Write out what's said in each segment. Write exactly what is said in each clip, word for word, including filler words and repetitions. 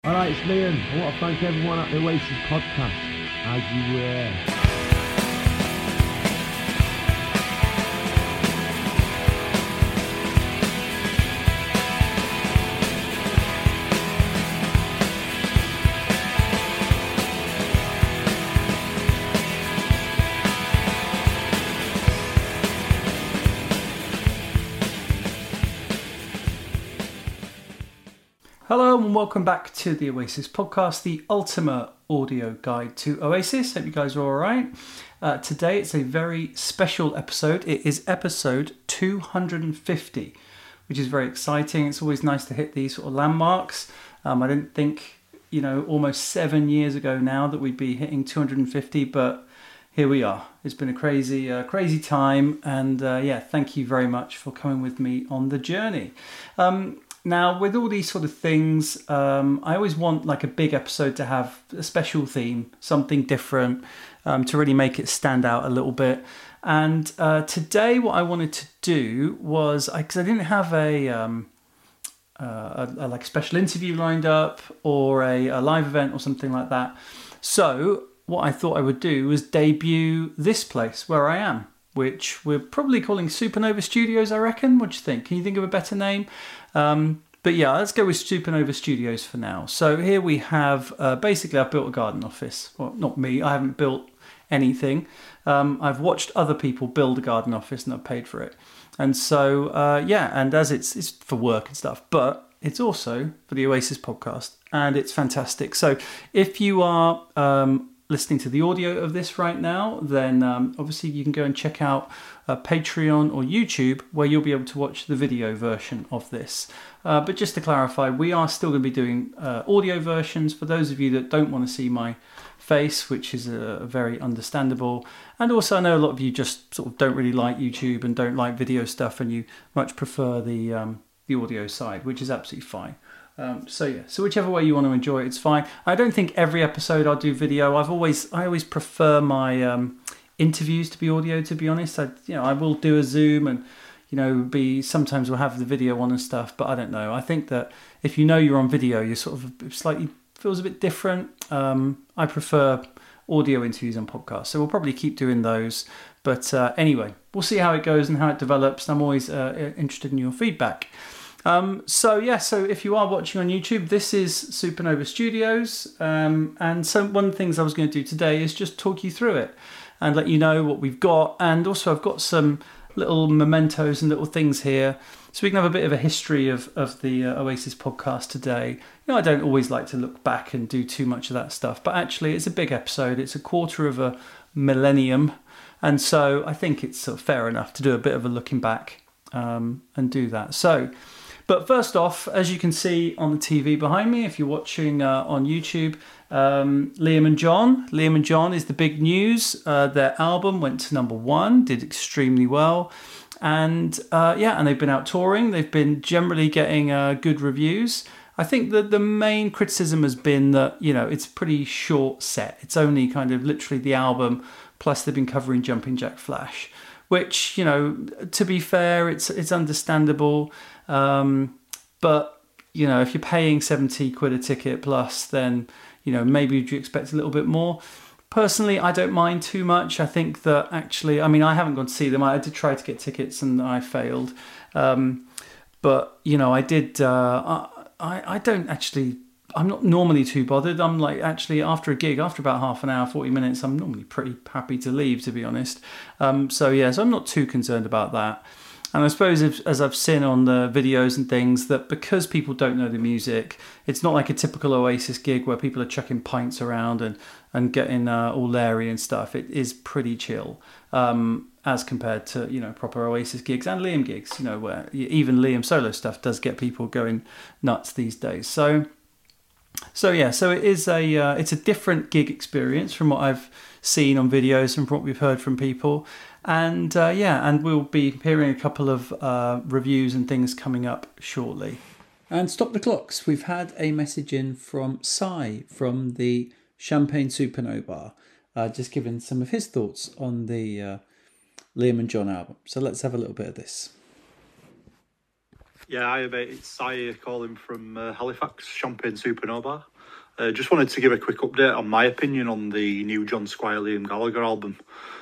Alright, it's Liam. I want to thank everyone at the Oasis podcast. As you were. Hello and welcome back to the Oasis podcast, the ultimate audio guide to Oasis. Hope you guys are all right. Uh, today it's a very special episode. It is episode two hundred fifty, which is very exciting. It's always nice to hit these sort of landmarks. Um, I didn't think, you know, almost seven years ago now that we'd be hitting two hundred fifty, but here we are. It's been a crazy, uh, crazy time. And uh, yeah, thank you very much for coming with me on the journey. Um, Now, with all these sort of things, um, I always want like a big episode to have a special theme, something different, um, to really make it stand out a little bit. And uh, today what I wanted to do was, because I, I didn't have a, um, uh, a, a like special interview lined up or a, a live event or something like that. So what I thought I would do was debut this place where I am, which we're probably calling Supernova Studios, I reckon. What do you think? Can you think of a better name? Um, but yeah, let's go with Supernova Studios for now. So here we have, uh, basically I've built a garden office. Well, not me, I haven't built anything. Um, I've watched other people build a garden office and I've paid for it. And so, uh, yeah, and as it's, it's for work and stuff, but it's also for the Oasis podcast and it's fantastic. So if you are um, listening to the audio of this right now, then um, obviously you can go and check out uh, Patreon or YouTube, where you'll be able to watch the video version of this. Uh, but just to clarify, we are still going to be doing uh, audio versions for those of you that don't want to see my face, which is uh, very understandable. And also I know a lot of you just sort of don't really like YouTube and don't like video stuff, and you much prefer the um, the audio side, which is absolutely fine. Um, so yeah, so whichever way you want to enjoy it, it's fine. I don't think every episode I'll do video. I've always, I always prefer my um, interviews to be audio. To be honest, I, you know, I will do a Zoom and, you know, be sometimes we'll have the video on and stuff. But I don't know. I think that if you know you're on video, you sort of slightly feels a bit different. Um, I prefer audio interviews on podcasts, so we'll probably keep doing those. But uh, anyway, we'll see how it goes and how it develops. I'm always uh, interested in your feedback. Um, so yeah, so if you are watching on YouTube, this is Supernova Studios, um, and so one of the things I was going to do today is just talk you through it and let you know what we've got, and also I've got some little mementos and little things here, so we can have a bit of a history of, of the uh, Oasis podcast today. You know, I don't always like to look back and do too much of that stuff, but actually it's a big episode, it's a quarter of a millennium, and so I think it's sort of fair enough to do a bit of a looking back um, and do that. So But first off, as you can see on the T V behind me, if you're watching uh, on YouTube, um, Liam and John. Liam and John is the big news. Uh, their album went to number one, did extremely well. And uh, yeah, and they've been out touring. They've been generally getting uh, good reviews. I think that the main criticism has been that, you know, it's a pretty short set. It's only kind of literally the album, plus they've been covering Jumping Jack Flash, which, you know, to be fair, it's it's understandable. Um, but, you know, if you're paying seventy quid a ticket plus, then, you know, maybe you expect a little bit more. Personally, I don't mind too much. I think that actually, I mean, I haven't gone to see them. I did try to get tickets and I failed. Um, but, you know, I did, uh, I, I don't actually, I'm not normally too bothered. I'm like, actually, after a gig, after about half an hour, forty minutes, I'm normally pretty happy to leave, to be honest. Um, so, yeah, so I'm not too concerned about that. And I suppose, if, as I've seen on the videos and things, that because people don't know the music, it's not like a typical Oasis gig where people are chucking pints around and, and getting uh, all leery and stuff. It is pretty chill um, as compared to, you know, proper Oasis gigs and Liam gigs, you know, where even Liam solo stuff does get people going nuts these days. So, so yeah, so it is a uh, it's a different gig experience from what I've seen on videos and from what we've heard from people. And uh, yeah, and we'll be hearing a couple of uh, reviews and things coming up shortly. And stop the clocks. We've had a message in from Sai from the Champagne Supernova, uh, just giving some of his thoughts on the uh, Liam and John album. So let's have a little bit of this. Yeah, hi mate, it's Si calling from uh, Halifax, Champagne Supernova. Uh, just wanted to give a quick update on my opinion on the new John Squire Liam Gallagher album.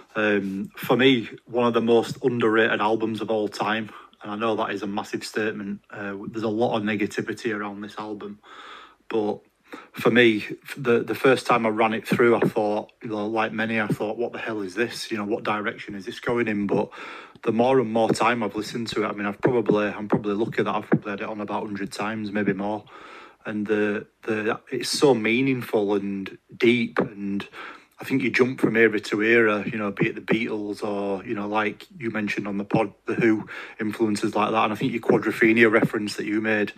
Um, for me, one of the most underrated albums of all time, and I know that is a massive statement. Uh, there's a lot of negativity around this album, but for me, the the first time I ran it through, I thought, you know, like many, I thought, what the hell is this? You know, what direction is this going in? But the more and more time I've listened to it, I mean, I've probably, I'm probably lucky that I've probably had it on about a hundred times, maybe more. And the the it's so meaningful and deep, and I think you jump from era to era, you know, be it the Beatles or, you know, like you mentioned on the pod, the Who, influences like that. And I think your Quadrophenia reference that you made,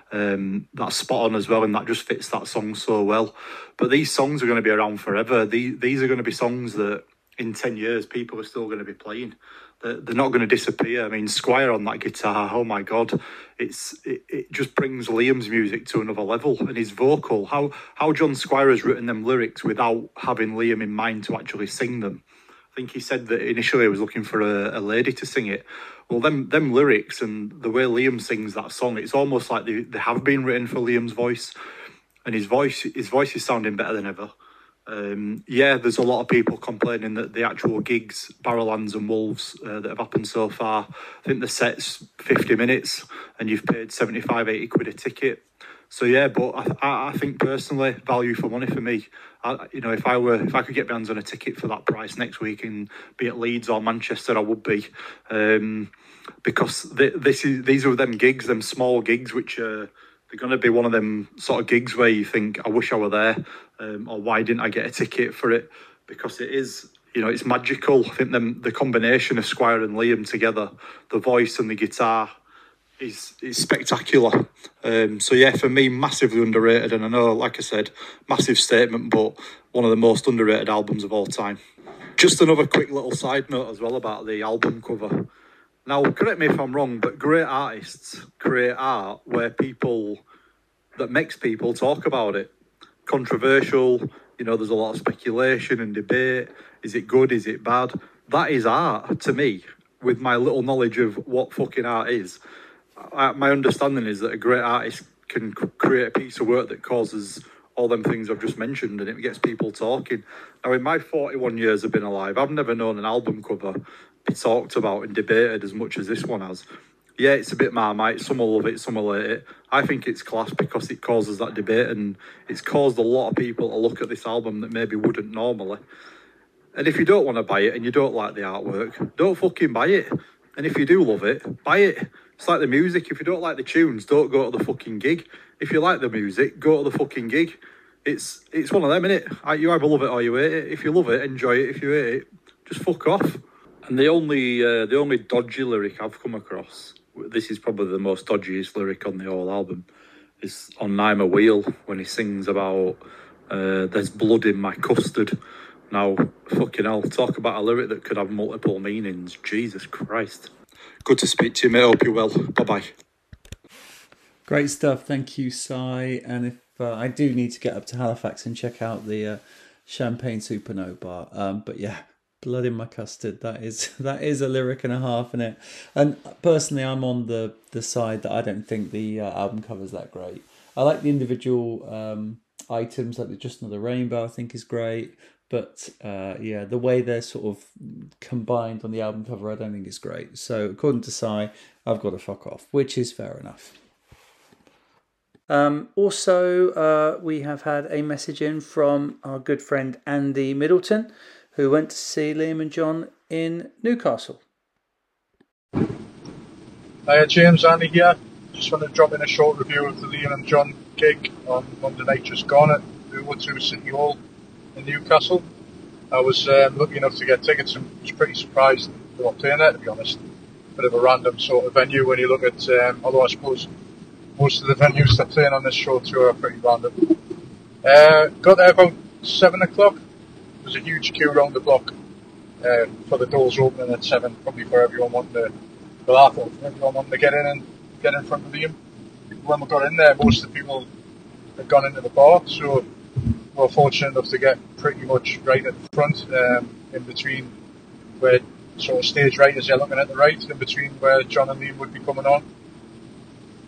um, that's spot on as well, and that just fits that song so well. But these songs are going to be around forever. These, these are going to be songs that in ten years people are still going to be playing. They're, they're not going to disappear. I mean, Squire on that guitar, oh my God, it's it, it just brings Liam's music to another level. And his vocal, how, how John Squire has written them lyrics without having Liam in mind to actually sing them. I think he said that initially he was looking for a, a lady to sing it. Well, them them lyrics and the way Liam sings that song, it's almost like they, they have been written for Liam's voice. And his voice, his voice is sounding better than ever. Um, yeah, there's a lot of people complaining that the actual gigs, Barrowlands and Wolves, uh, that have happened so far, I think the set's fifty minutes and you've paid seventy-five, eighty quid a ticket. So yeah, but I, I think personally, value for money for me. I, you know, if I were, if I could get my hands on a ticket for that price next week and be at Leeds or Manchester, I would be, um, because th- this is these are them gigs, them small gigs, which are they're going to be one of them sort of gigs where you think, I wish I were there, um, or why didn't I get a ticket for it? Because it is, you know, it's magical. I think them, the combination of Squire and Liam together, the voice and the guitar, is is spectacular. Um, so yeah, for me, massively underrated. And I know, like I said, massive statement, but one of the most underrated albums of all time. Just another quick little side note as well about the album cover. Now, correct me if I'm wrong, but great artists create art where people, that makes people talk about it. Controversial, you know, there's a lot of speculation and debate. Is it good? Is it bad? That is art to me, with my little knowledge of what fucking art is. I, my understanding is that a great artist can c- create a piece of work that causes all them things I've just mentioned, and it gets people talking. Now, in my forty-one years of being alive, I've never known an album cover be talked about and debated as much as this one has. Yeah, it's a bit Marmite, some will love it, some will hate it. I think it's class because it causes that debate, and it's caused a lot of people to look at this album that maybe wouldn't normally. And if you don't want to buy it and you don't like the artwork, don't fucking buy it. And if you do love it, buy it. It's like the music. If you don't like the tunes, don't go to the fucking gig. If you like the music, go to the fucking gig. It's it's one of them, innit? You either love it or you hate it. If you love it, enjoy it. If you hate it, just fuck off. And the only uh, the only dodgy lyric I've come across, this is probably the most dodgiest lyric on the whole album, is on I'm a Wheel, when he sings about uh, there's blood in my custard. Now, fucking hell, talk about a lyric that could have multiple meanings. Jesus Christ. Good to speak to you, mate. Hope you're well. Bye-bye. Great stuff. Thank you, Si. And if uh, I do need to get up to Halifax and check out the uh, Champagne Supernova. Um, but yeah, blood in my custard. That is that is a lyric and a half in it. And personally, I'm on the, the side that I don't think the uh, album cover's that great. I like the individual um, items, like the Just Another Rainbow, I think is great. But uh, yeah, the way they're sort of combined on the album cover, I don't think it's great. So according to Si, I've got to fuck off, which is fair enough. Um, also, uh, we have had a message in from our good friend Andy Middleton, who went to see Liam and John in Newcastle. Hi, James, Andy here. Just want to drop in a short review of the Liam and John gig on Monday night just gone at Woodwood City Hall in Newcastle. I was um, lucky enough to get tickets and was pretty surprised they were playing there, to be honest. Bit of a random sort of venue when you look at, um, although I suppose most of the venues they're playing on this show tour are pretty random. Uh, got there about seven o'clock. There was a huge queue around the block uh, for the doors opening at seven, probably for everyone wanting to, well, I thought for everyone wanting to get in and get in front of Liam. When we got in there, most of the people had gone into the bar, so we were fortunate enough to get pretty much right at the front, um, in between where, sort of stage right as you're looking at the right, in between where John and Liam would be coming on.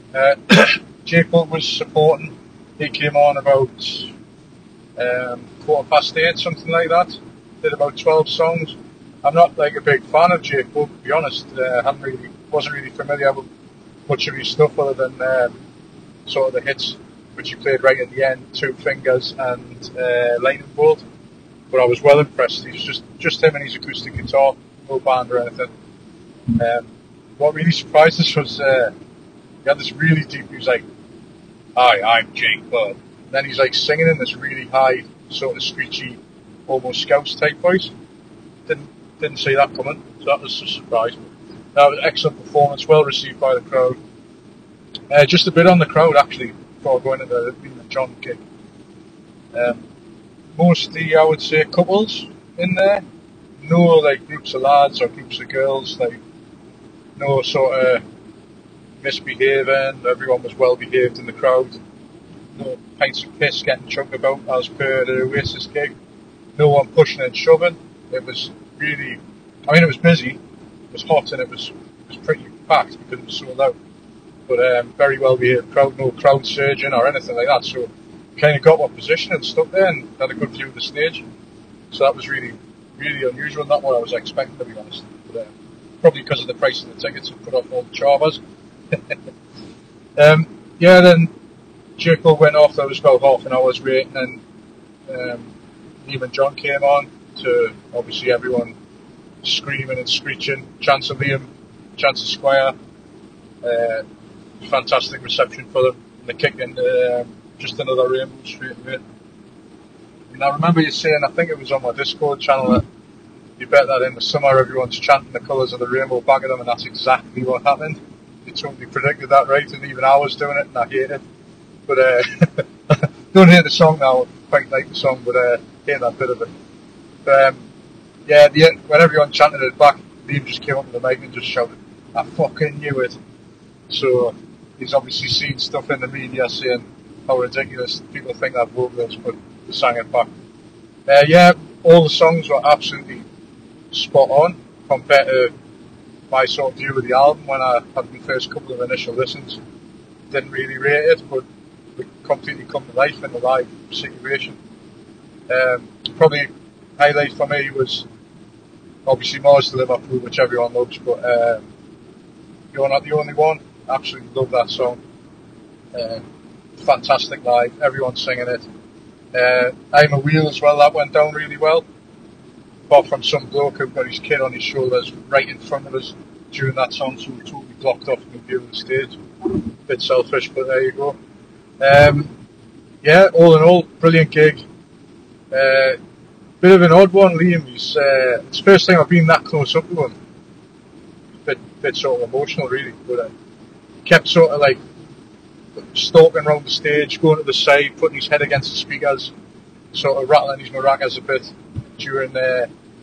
Uh, Jake Bull was supporting. He came on about um, quarter past eight, something like that. Did about twelve songs. I'm not like a big fan of Jake Bull, to be honest. Uh, I really, wasn't really familiar with much of his stuff other than um, sort of the hits which he played right at the end, Two Fingers and uh, Lightning Bolt. But I was well impressed. He was just, just him and his acoustic guitar, no band or anything. Um, what really surprised us was uh, he had this really deep, he was like, "Hi, I'm Jake Bull." And then he's like singing in this really high, sort of screechy, almost Scouse type voice. Didn't didn't see that coming, so that was a surprise. That was an excellent performance, well received by the crowd. Uh, just a bit on the crowd actually, before going into the, the John gig. Um, mostly, I would say, couples in there. No like groups of lads or groups of girls. Like no sort of misbehaving. Everyone was well behaved in the crowd. No pints of piss getting chucked about as per the Oasis gig. No one pushing and shoving. It was really, I mean, it was busy. It was hot and it was it was pretty packed because it was sold out. But um, very well behaved crowd. No crowd surging or anything like that. So kind of got my position and stuck there and had a good view of the stage. So that was really, really unusual. Not what I was expecting, to be honest. But, uh, probably because of the price of the tickets and put off all the chavas. um, yeah, then Jake Bull went off. There was about half an hour's waiting, and um, Liam and John came on to obviously everyone screaming and screeching. Chance of Liam, Chance of Squire. Uh, fantastic reception for them. And they kicked into um, Just Another Rainbow straight away. And I remember you saying, I think it was on my Discord channel, that you bet that in the summer everyone's chanting the colours of the rainbow back at them, and that's exactly what happened. You totally predicted that right, and even I was doing it and I hate it. But uh, don't hate the song now, I quite like the song, but uh, hate that bit of it. But um, yeah, the, when everyone chanted it back, Liam just came up to the mic and just shouted, "I fucking knew it." So he's obviously seen stuff in the media saying how ridiculous people think that vocals, but they sang it back. Uh, yeah, all the songs were absolutely spot on compared to my sort of view of the album when I had my first couple of initial listens. Didn't really rate it, but it completely come to life in the live situation. Um, probably highlight for me was obviously Mars to Liverpool, which everyone loves, but um, You're Not the Only One. Absolutely love that song. Uh, fantastic live, everyone singing it. Uh, I'm a Wheel as well, that went down really well. Apart from some bloke who got his kid on his shoulders right in front of us during that song, so we totally blocked off the view of the stage. Bit selfish, but there you go. Um, yeah, all in all, brilliant gig. Uh, bit of an odd one, Liam. He's, uh, it's the first time I've been that close up to him. Bit, bit sort of emotional, really. But uh, kept sort of like stalking around the stage, going to the side, putting his head against the speakers, sort of rattling his maracas a bit during uh,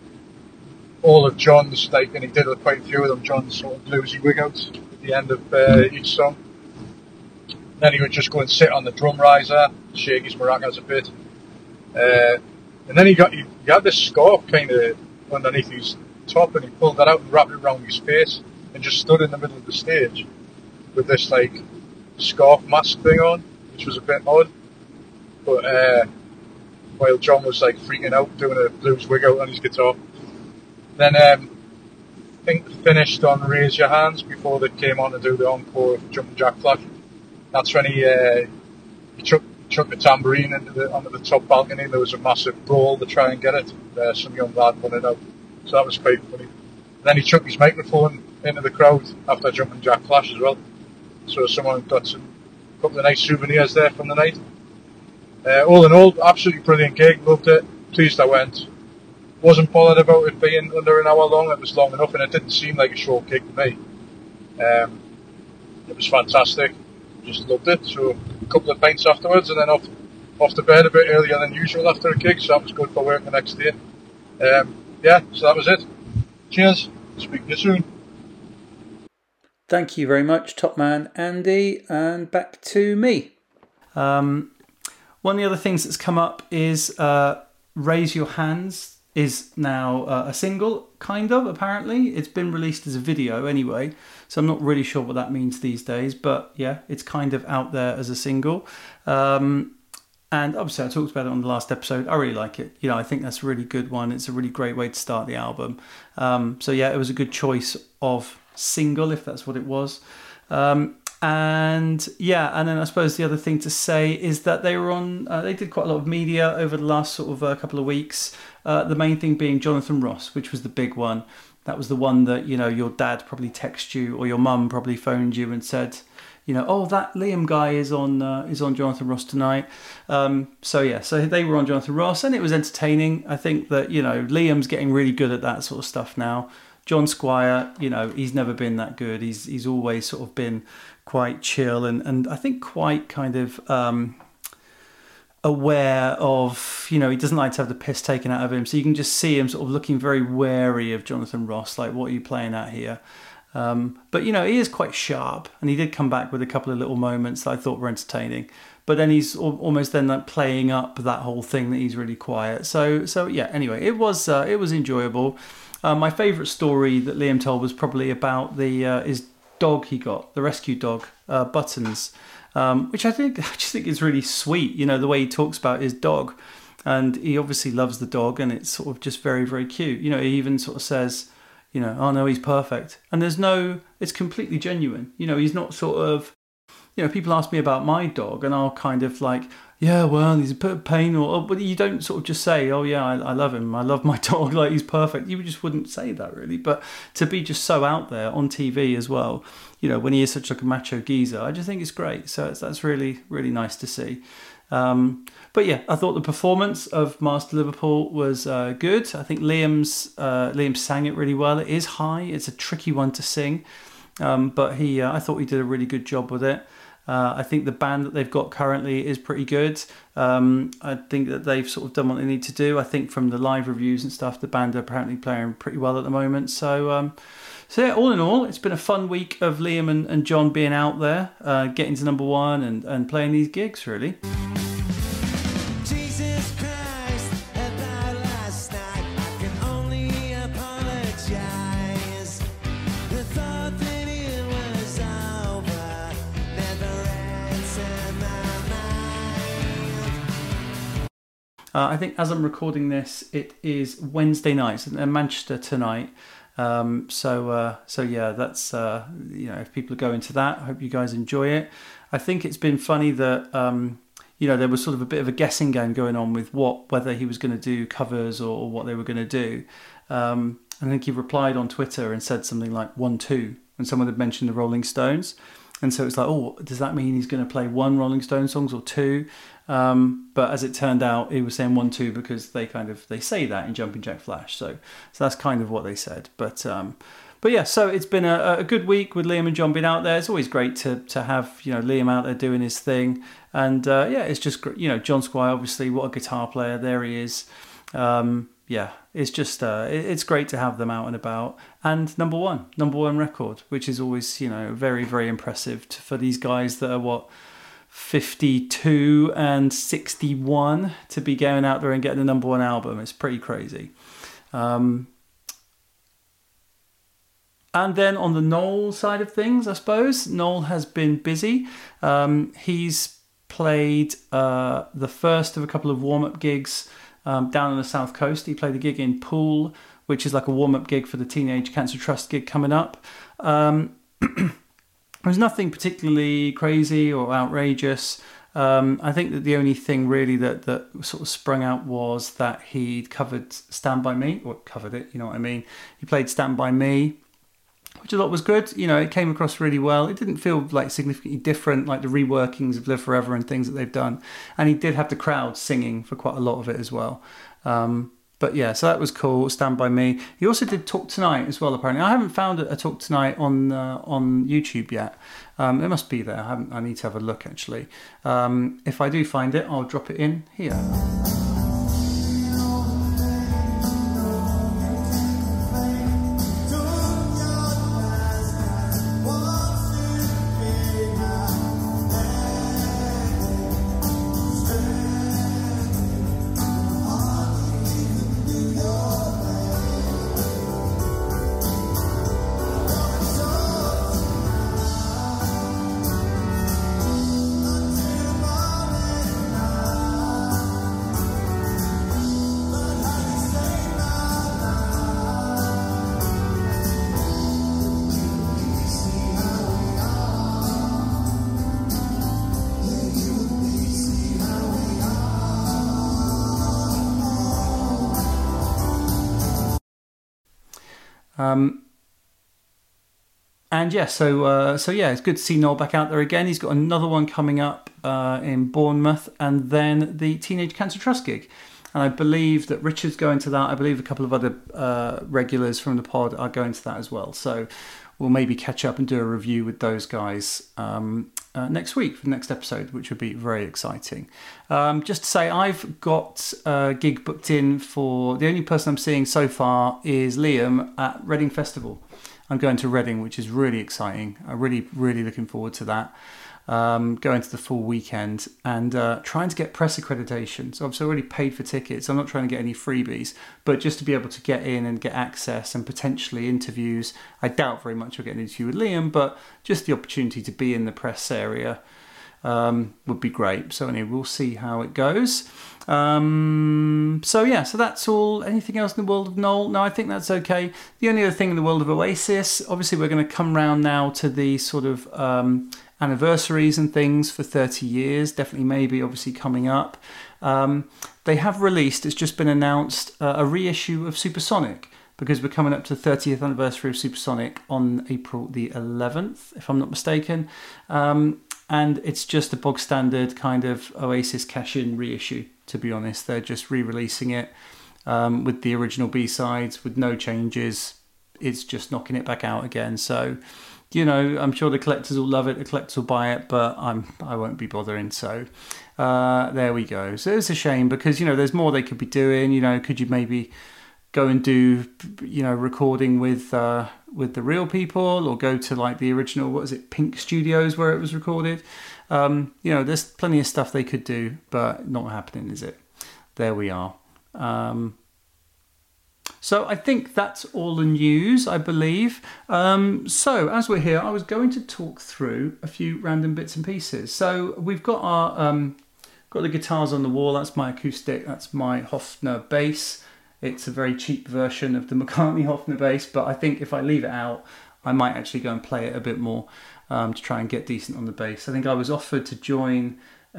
all of John's, like, and he did quite a few of them, John's sort of bluesy wig outs at the end of uh, each song. Then he would just go and sit on the drum riser, shake his maracas a bit. Uh, and then he got he, he had this scarf kind of underneath his top, and he pulled that out and wrapped it around his face and just stood in the middle of the stage with this like scarf mask thing on, which was a bit odd. But uh, while John was like freaking out doing a blues wig out on his guitar. Then um, I think finished on Raise Your Hands before they came on to do the encore of Jumpin' Jack Flash. That's when he uh, he chuck, chucked the tambourine into the, onto the top balcony. There was a massive brawl to try and get it. Uh, some young lad won it out. So that was quite funny. Then he chucked his microphone into the crowd after Jumpin' Jack Flash as well. So someone got some couple of nice souvenirs there from the night. Uh, all in all, absolutely brilliant gig. Loved it. Pleased I went. Wasn't bothered about it being under an hour long. It was long enough, and it didn't seem like a short gig to me. Um, it was fantastic. Just loved it. So a couple of pints afterwards, and then off off to bed a bit earlier than usual after a gig. So that was good for work the next day. Um, yeah, so that was it. Cheers. Speak to you soon. Thank you very much, Top Man Andy, and back to me. Um, one of the other things that's come up is uh, Raise Your Hands is now uh, a single, kind of, apparently. It's been released as a video anyway. So I'm not really sure what that means these days, but yeah, it's kind of out there as a single. Um, and obviously I talked about it on the last episode. I really like it. You know, I think that's a really good one. It's a really great way to start the album. Um, so yeah, it was a good choice of single, if that's what it was. Um, and yeah, and then I suppose the other thing to say is that they were on, uh, they did quite a lot of media over the last sort of uh, couple of weeks. Uh, the main thing being Jonathan Ross, which was the big one. That was the one that, you know, your dad probably texted you or your mum probably phoned you and said, you know, oh, that Liam guy is on uh, is on Jonathan Ross tonight. Um, so yeah, so they were on Jonathan Ross and it was entertaining. I think that, you know, Liam's getting really good at that sort of stuff now. John Squire, you know, he's never been that good. He's he's always sort of been quite chill and, and I think quite kind of um, aware of, you know, he doesn't like to have the piss taken out of him. So you can just see him sort of looking very wary of Jonathan Ross, like, what are you playing at here? Um, but, you know, he is quite sharp and he did come back with a couple of little moments that I thought were entertaining. But then he's al- almost then like playing up that whole thing that he's really quiet. So, so yeah, anyway, it was uh, it was enjoyable. Uh, my favourite story that Liam told was probably about the uh, his dog he got, the rescue dog, uh, Buttons, um, which I think I just think is really sweet. You know, the way he talks about his dog, and he obviously loves the dog, and it's sort of just very, very cute. You know, he even sort of says, you know, oh no, he's perfect, and there's no, it's completely genuine. You know, he's not sort of, you know, people ask me about my dog, and I'll kind of like, yeah, well, he's a bit of pain, or, but you don't sort of just say, oh yeah, I, I love him, I love my dog, like he's perfect. You just wouldn't say that really. But to be just so out there on T V as well, you know, when he is such like a macho geezer, I just think it's great. So it's, that's really, really nice to see. Um, but yeah, I thought the performance of Master Liverpool was uh, good. I think Liam's uh, Liam sang it really well. It is high. It's a tricky one to sing, um, but he, uh, I thought he did a really good job with it. Uh, I think the band that they've got currently is pretty good. Um, I think that they've sort of done what they need to do. I think from the live reviews and stuff, the band are apparently playing pretty well at the moment. So, um, so yeah, all in all, it's been a fun week of Liam and, and John being out there, uh, getting to number one and, and playing these gigs, really. Uh, I think as I'm recording this, it is Wednesday night in Manchester tonight. Um, so, uh, so yeah, that's, uh, you know, if people are going to that, I hope you guys enjoy it. I think it's been funny that, um, you know, there was sort of a bit of a guessing game going on with what, whether he was going to do covers or, or what they were going to do. Um, I think he replied on Twitter and said something like one, two, when someone had mentioned the Rolling Stones. And so it's like, oh, does that mean he's going to play one Rolling Stone songs or two? Um, but as it turned out, he was saying one, two because they kind of they say that in Jumping Jack Flash. So, so that's kind of what they said. But um, but yeah, so it's been a, a good week with Liam and John being out there. It's always great to to have, you know, Liam out there doing his thing. And uh, yeah, it's just, you know, John Squire, obviously, what a guitar player. There he is. Um, yeah, it's just, uh, it's great to have them out and about. And number one, number one record, which is always, you know, very, very impressive to, for these guys that are, what, fifty-two and sixty-one to be going out there and getting a number one album. It's pretty crazy. Um, and then on the Noel side of things, I suppose, Noel has been busy. Um, he's played uh, the first of a couple of warm-up gigs Um, down on the south coast. He played a gig in Poole, which is like a warm-up gig for the Teenage Cancer Trust gig coming up. Um, there was nothing particularly crazy or outrageous. Um, I think that the only thing really that, that sort of sprung out was that he'd covered Stand By Me, or covered it, you know what I mean. He played Stand By Me, which I thought was good. You know, it came across really well. It didn't feel like significantly different, like the reworkings of Live Forever and things that they've done. And he did have the crowd singing for quite a lot of it as well. Um, but yeah, so that was cool. Stand By Me. He also did Talk Tonight as well, apparently. I haven't found a Talk Tonight on uh, on YouTube yet. Um, it must be there. I haven't. I need to have a look, actually. Um, if I do find it, I'll drop it in here. Um, and yeah, so uh, so yeah, it's good to see Noel back out there again. He's got another one coming up uh, in Bournemouth, and then the Teenage Cancer Trust gig. And I believe that Richard's going to that. I believe a couple of other uh, regulars from the pod are going to that as well. So we'll maybe catch up and do a review with those guys um, uh, next week for the next episode, which would be very exciting. Um, just to say, I've got a gig booked in for... The only person I'm seeing so far is Liam at Reading Festival. I'm going to Reading, which is really exciting. I'm really, really looking forward to that. Um, going to the full weekend and uh, trying to get press accreditation. So I've already paid for tickets. I'm not trying to get any freebies, but just to be able to get in and get access and potentially interviews. I doubt very much I'll get an interview with Liam, but just the opportunity to be in the press area um, would be great. So anyway, we'll see how it goes. Um, so yeah, so that's all. Anything else in the world of Noel? No, I think that's okay. The only other thing in the world of Oasis, obviously we're going to come round now to the sort of... Um, anniversaries and things for thirty years, definitely maybe obviously coming up. Um, they have released, it's just been announced, uh, a reissue of Supersonic, because we're coming up to the thirtieth anniversary of Supersonic on April the eleventh, if I'm not mistaken. Um, and it's just a bog standard kind of Oasis cash-in reissue, to be honest. They're just re-releasing it um, with the original B-sides, with no changes. It's just knocking it back out again. So... You know, I'm sure the collectors will love it, the collectors will buy it, but I'm, I won't be bothering. So uh, there we go. So it's a shame because, you know, there's more they could be doing. You know, could you maybe go and do, you know, recording with uh, with the real people, or go to like the original, what is it, Pink Studios where it was recorded? Um, you know, there's plenty of stuff they could do, but not happening, is it? There we are. Um So I think that's all the news, I believe. Um, so as we're here, I was going to talk through a few random bits and pieces. So we've got our um, got the guitars on the wall. That's my acoustic. That's my Hofner bass. It's a very cheap version of the McCartney Hofner bass, but I think if I leave it out, I might actually go and play it a bit more um, to try and get decent on the bass. I think I was offered to join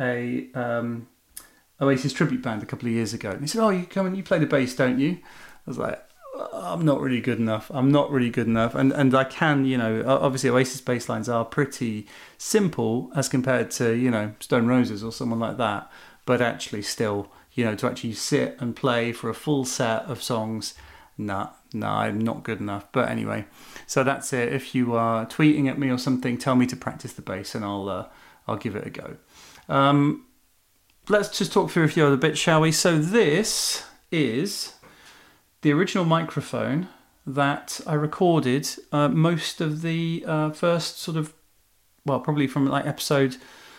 a um, Oasis tribute band a couple of years ago. And he said, "Oh, you come and you play the bass, don't you?" I was like, I'm not really good enough. I'm not really good enough. And and I can, you know, obviously Oasis bass lines are pretty simple as compared to, you know, Stone Roses or someone like that. But actually still, you know, to actually sit and play for a full set of songs, nah, nah, I'm not good enough. But anyway, so that's it. If you are tweeting at me or something, tell me to practice the bass and I'll, uh, I'll give it a go. Um, let's just talk through a few other bits, shall we? So this is... the original microphone that I recorded uh, most of the uh, first sort of, well, probably from like episode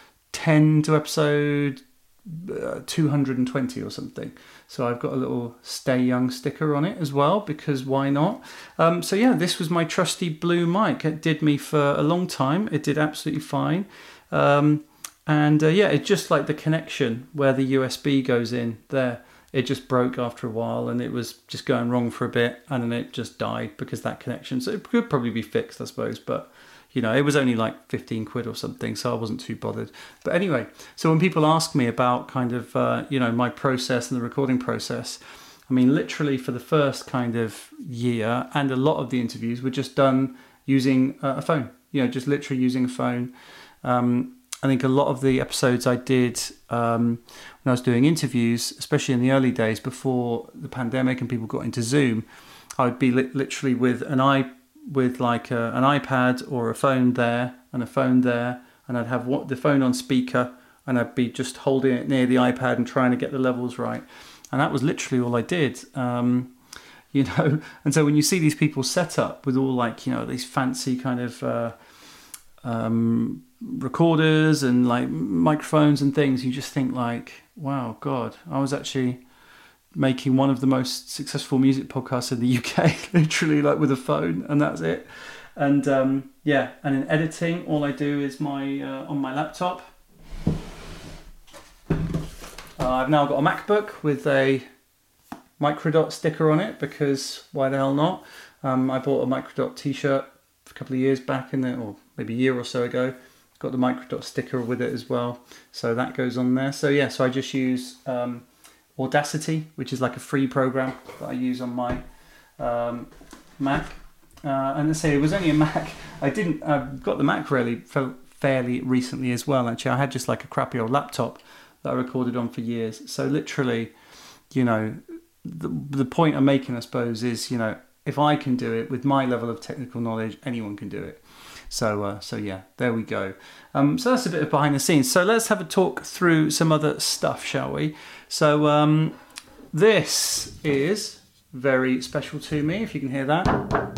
ten to episode uh, two hundred twenty or something. So I've got a little Stay Young sticker on it as well, because why not? Um, so yeah, this was my trusty blue mic. It did me for a long time. It did absolutely fine. Um, and uh, yeah, it's just like the connection where the U S B goes in there. It just broke after a while and it was just going wrong for a bit and then it just died because that connection. So it could probably be fixed, I suppose. But, you know, it was only like fifteen quid or something, so I wasn't too bothered. But anyway, so when people ask me about kind of, uh, you know, my process and the recording process, I mean, literally for the first kind of year and a lot of the interviews were just done using uh, a phone, you know, just literally using a phone. Um, I think a lot of the episodes I did um, when I was doing interviews, especially in the early days before the pandemic and people got into Zoom, I would be li- literally with an i with like a, an iPad or a phone there and a phone there, and I'd have what, the phone on speaker, and I'd be just holding it near the iPad and trying to get the levels right, and that was literally all I did. Um, you know, and so when you see these people set up with all like, you know, these fancy kind of uh, um, recorders and like microphones and things, you just think like, wow, God, I was actually making one of the most successful music podcasts in the U K, literally like with a phone, and that's it. And um, yeah, and in editing, all I do is my uh, on my laptop. Uh, I've now got a MacBook with a Microdot sticker on it, because why the hell not? Um, I bought a Microdot t-shirt a couple of years back in there, or maybe a year or so ago. Got the Microdot sticker with it as well, so that goes on there. So yeah, so I just use um, Audacity, which is like a free program that I use on my um, Mac, Uh, and I say it was only a Mac. I didn't. I got the Mac really fairly recently as well. Actually, I had just like a crappy old laptop that I recorded on for years. So literally, you know, the the point I'm making, I suppose, is, you know, if I can do it with my level of technical knowledge, anyone can do it. So, uh, so yeah, there we go. Um, so that's a bit of behind the scenes. So let's have a talk through some other stuff, shall we? So um, this is very special to me, if you can hear that.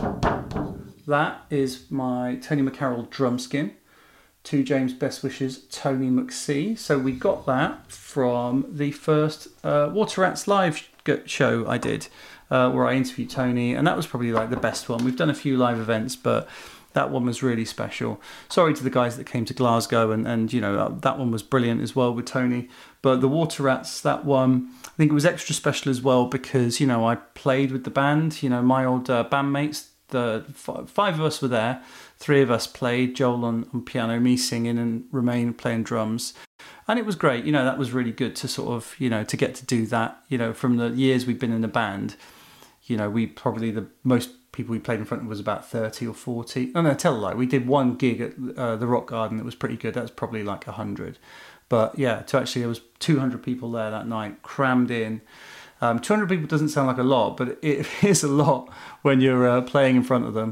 That is my Tony McCarroll drum skin. To James' best wishes, Tony McSee. So we got that from the first uh, Water Rats live show I did, uh, where I interviewed Tony, and that was probably like the best one. We've done a few live events, but that one was really special. Sorry to the guys that came to Glasgow, and, and you know, that one was brilliant as well with Tony. But the Water Rats, that one, I think it was extra special as well because, you know, I played with the band. You know, my old uh, bandmates, the f- five of us were there. Three of us played, Joel on, on piano, me singing, and Romain playing drums. And it was great. You know, that was really good to sort of, you know, to get to do that. You know, from the years we've been in the band, you know, we probably, the most people we played in front of was about thirty or forty. Oh no, tell a lie. We did one gig at uh, the Rock Garden that was pretty good. That was probably like one hundred. But yeah, to actually, there was two hundred people there that night, crammed in. Um, two hundred people doesn't sound like a lot, but it is a lot when you're uh, playing in front of them.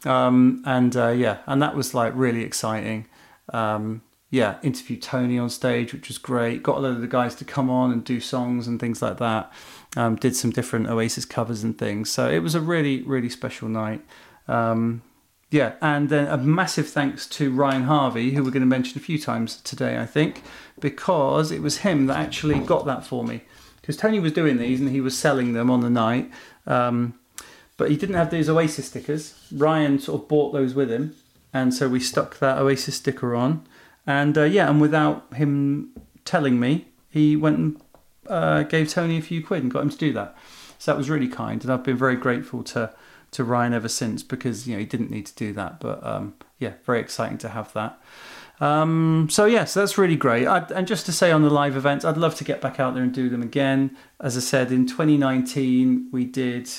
Um, and uh, yeah, and that was like really exciting. Um, yeah, interviewed Tony on stage, which was great. Got a lot of the guys to come on and do songs and things like that. Um, did some different Oasis covers and things. So it was a really, really special night. Um, yeah, and then a massive thanks to Ryan Harvey, who we're going to mention a few times today, I think, because it was him that actually got that for me. Because Tony was doing these and he was selling them on the night, um, but he didn't have these Oasis stickers. Ryan sort of bought those with him, and so we stuck that Oasis sticker on. And uh, yeah, and without him telling me, he went and uh, gave Tony a few quid and got him to do that. So that was really kind, and I've been very grateful to to Ryan ever since, because, you know, he didn't need to do that, but um, yeah, very exciting to have that. Um, so yeah, so that's really great. I'd, and just to say on the live events, I'd love to get back out there and do them again. As I said, in twenty nineteen, we did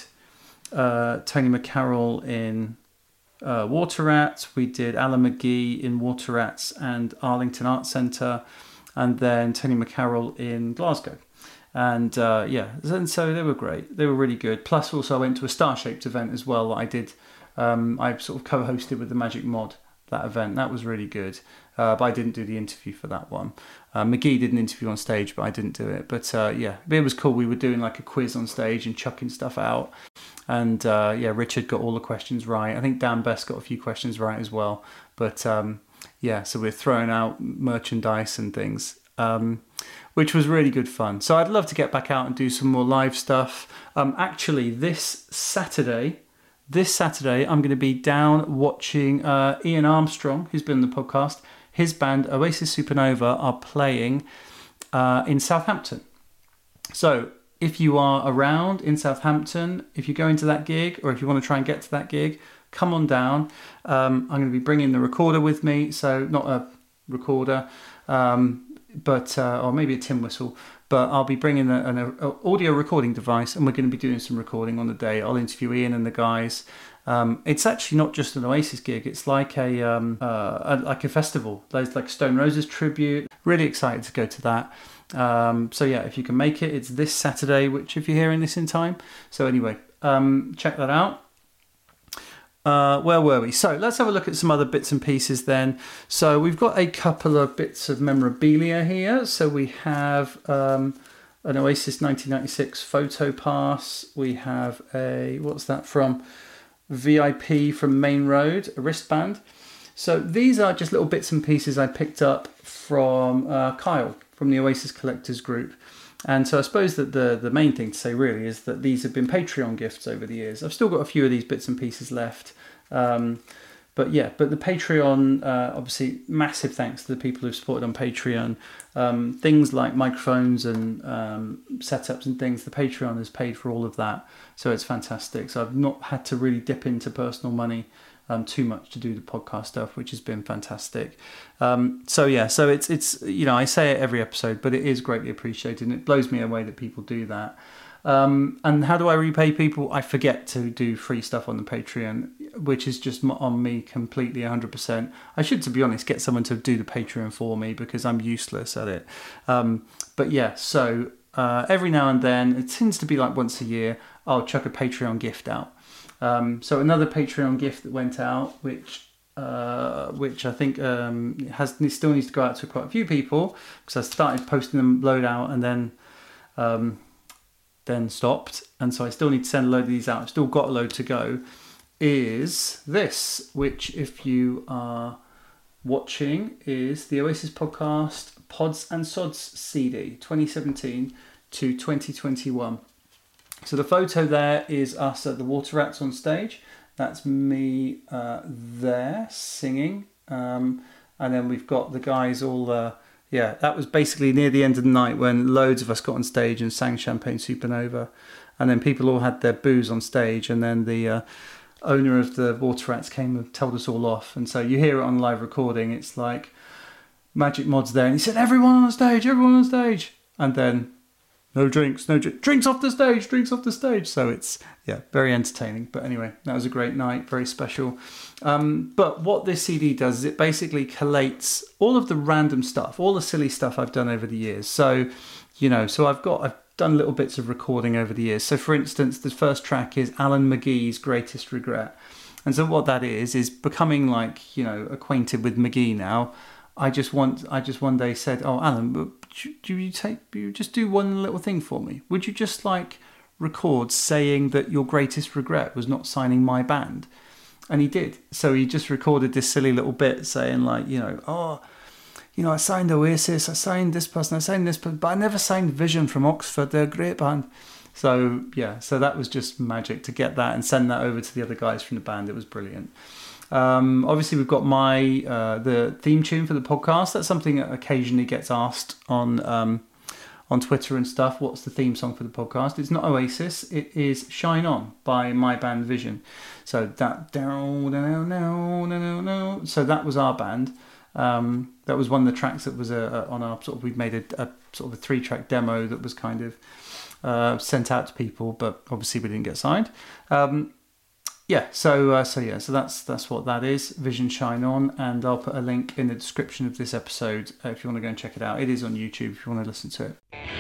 uh, Tony McCarroll in uh, Water Rats. We did Alan McGee in Water Rats and Arlington Arts Centre, and then Tony McCarroll in Glasgow. And uh, yeah, and so they were great. They were really good. Plus, also I went to a Star-Shaped event as well that I did. Um, I sort of co-hosted with the Magic Mod that event. That was really good. Uh, but I didn't do the interview for that one. Uh, McGee did an interview on stage, but I didn't do it. But uh, yeah, it was cool. We were doing like a quiz on stage and chucking stuff out. And uh, yeah, Richard got all the questions right. I think Dan Best got a few questions right as well. But um, yeah, so we're throwing out merchandise and things, um, which was really good fun. So I'd love to get back out and do some more live stuff. Um, actually, this Saturday... This Saturday, I'm going to be down watching uh, Ian Armstrong, who's been on the podcast. His band, Oasis Supernova, are playing uh, in Southampton. So if you are around in Southampton, if you go into that gig, or if you want to try and get to that gig, come on down. Um, I'm going to be bringing the recorder with me. So not a recorder, um, but uh, or maybe a tin whistle. But I'll be bringing an audio recording device, and we're going to be doing some recording on the day. I'll interview Ian and the guys. Um, it's actually not just an Oasis gig. It's like a, um, uh, a like a festival. There's like Stone Roses tribute. Really excited to go to that. Um, so yeah, if you can make it, it's this Saturday, which if you're hearing this in time. So anyway, um, check that out. Uh, where were we? So let's have a look at some other bits and pieces then. So we've got a couple of bits of memorabilia here. So we have um, an Oasis nineteen ninety-six photo pass. We have a, what's that from? V I P from Main Road, a wristband. So these are just little bits and pieces I picked up from uh, Kyle from the Oasis Collectors Group. And so I suppose that the, the main thing to say really is that these have been Patreon gifts over the years. I've still got a few of these bits and pieces left. Um, but yeah, but the Patreon, uh, obviously massive thanks to the people who've supported on Patreon. Um, things like microphones and um, setups and things, the Patreon has paid for all of that. So it's fantastic. So I've not had to really dip into personal money Um, too much to do the podcast stuff, which has been fantastic. Um, so yeah, so it's it's you know, I say it every episode, but it is greatly appreciated, and it blows me away that people do that. Um, and how do I repay people? I forget to do free stuff on the Patreon, which is just on me completely one hundred percent. I should, to be honest, get someone to do the Patreon for me because I'm useless at it. Um, but yeah, so uh, every now and then, it tends to be like once a year, I'll chuck a Patreon gift out. Um, so another Patreon gift that went out, which uh, which I think um, has still needs to go out to quite a few people because I started posting them load out and then um, then stopped, and so I still need to send a load of these out. I've still got a load to go. Is this, which if you are watching, is the Oasis Podcast Pods and Sods C D twenty seventeen to twenty twenty-one. So the photo there is us at the Water Rats on stage. That's me uh, there singing. Um, and then we've got the guys all... Uh, yeah, that was basically near the end of the night when loads of us got on stage and sang Champagne Supernova. And then people all had their booze on stage. And then the uh, owner of the Water Rats came and told us all off. And so you hear it on live recording. It's like Magic Mod's there. And he said, everyone on the stage, everyone on stage. And then... No drinks, no drinks. Drinks off the stage, drinks off the stage. So it's, yeah, very entertaining. But anyway, that was a great night, very special. Um, but what this C D does is it basically collates all of the random stuff, all the silly stuff I've done over the years. So, you know, so I've got, I've done little bits of recording over the years. So for instance, the first track is Alan McGee's Greatest Regret. And so what that is, is becoming like, you know, acquainted with McGee now. I just want. I just one day said, "Oh, Alan, do you take? Do you just do one little thing for me? Would you just like record saying that your greatest regret was not signing my band?" And he did. So he just recorded this silly little bit saying, like, you know, "Oh, you know, I signed Oasis, I signed this person, I signed this person, but I never signed Vision from Oxford. They're a great band." So yeah, so that was just magic to get that and send that over to the other guys from the band. It was brilliant. Um, obviously, we've got my uh, the theme tune for the podcast. That's something that occasionally gets asked on um, on Twitter and stuff. What's the theme song for the podcast? It's not Oasis. It is "Shine On" by my band Vision. So that down, down, down, down, down. So that was our band. Um, that was one of the tracks that was a, a, on our sort of. We'd made a, a sort of a three track demo that was kind of uh, sent out to people, but obviously we didn't get signed. Um, Yeah, so uh, so yeah, so that's that's what that is, Vision Shine On, and I'll put a link in the description of this episode uh, if you want to go and check it out. It is on YouTube if you want to listen to it.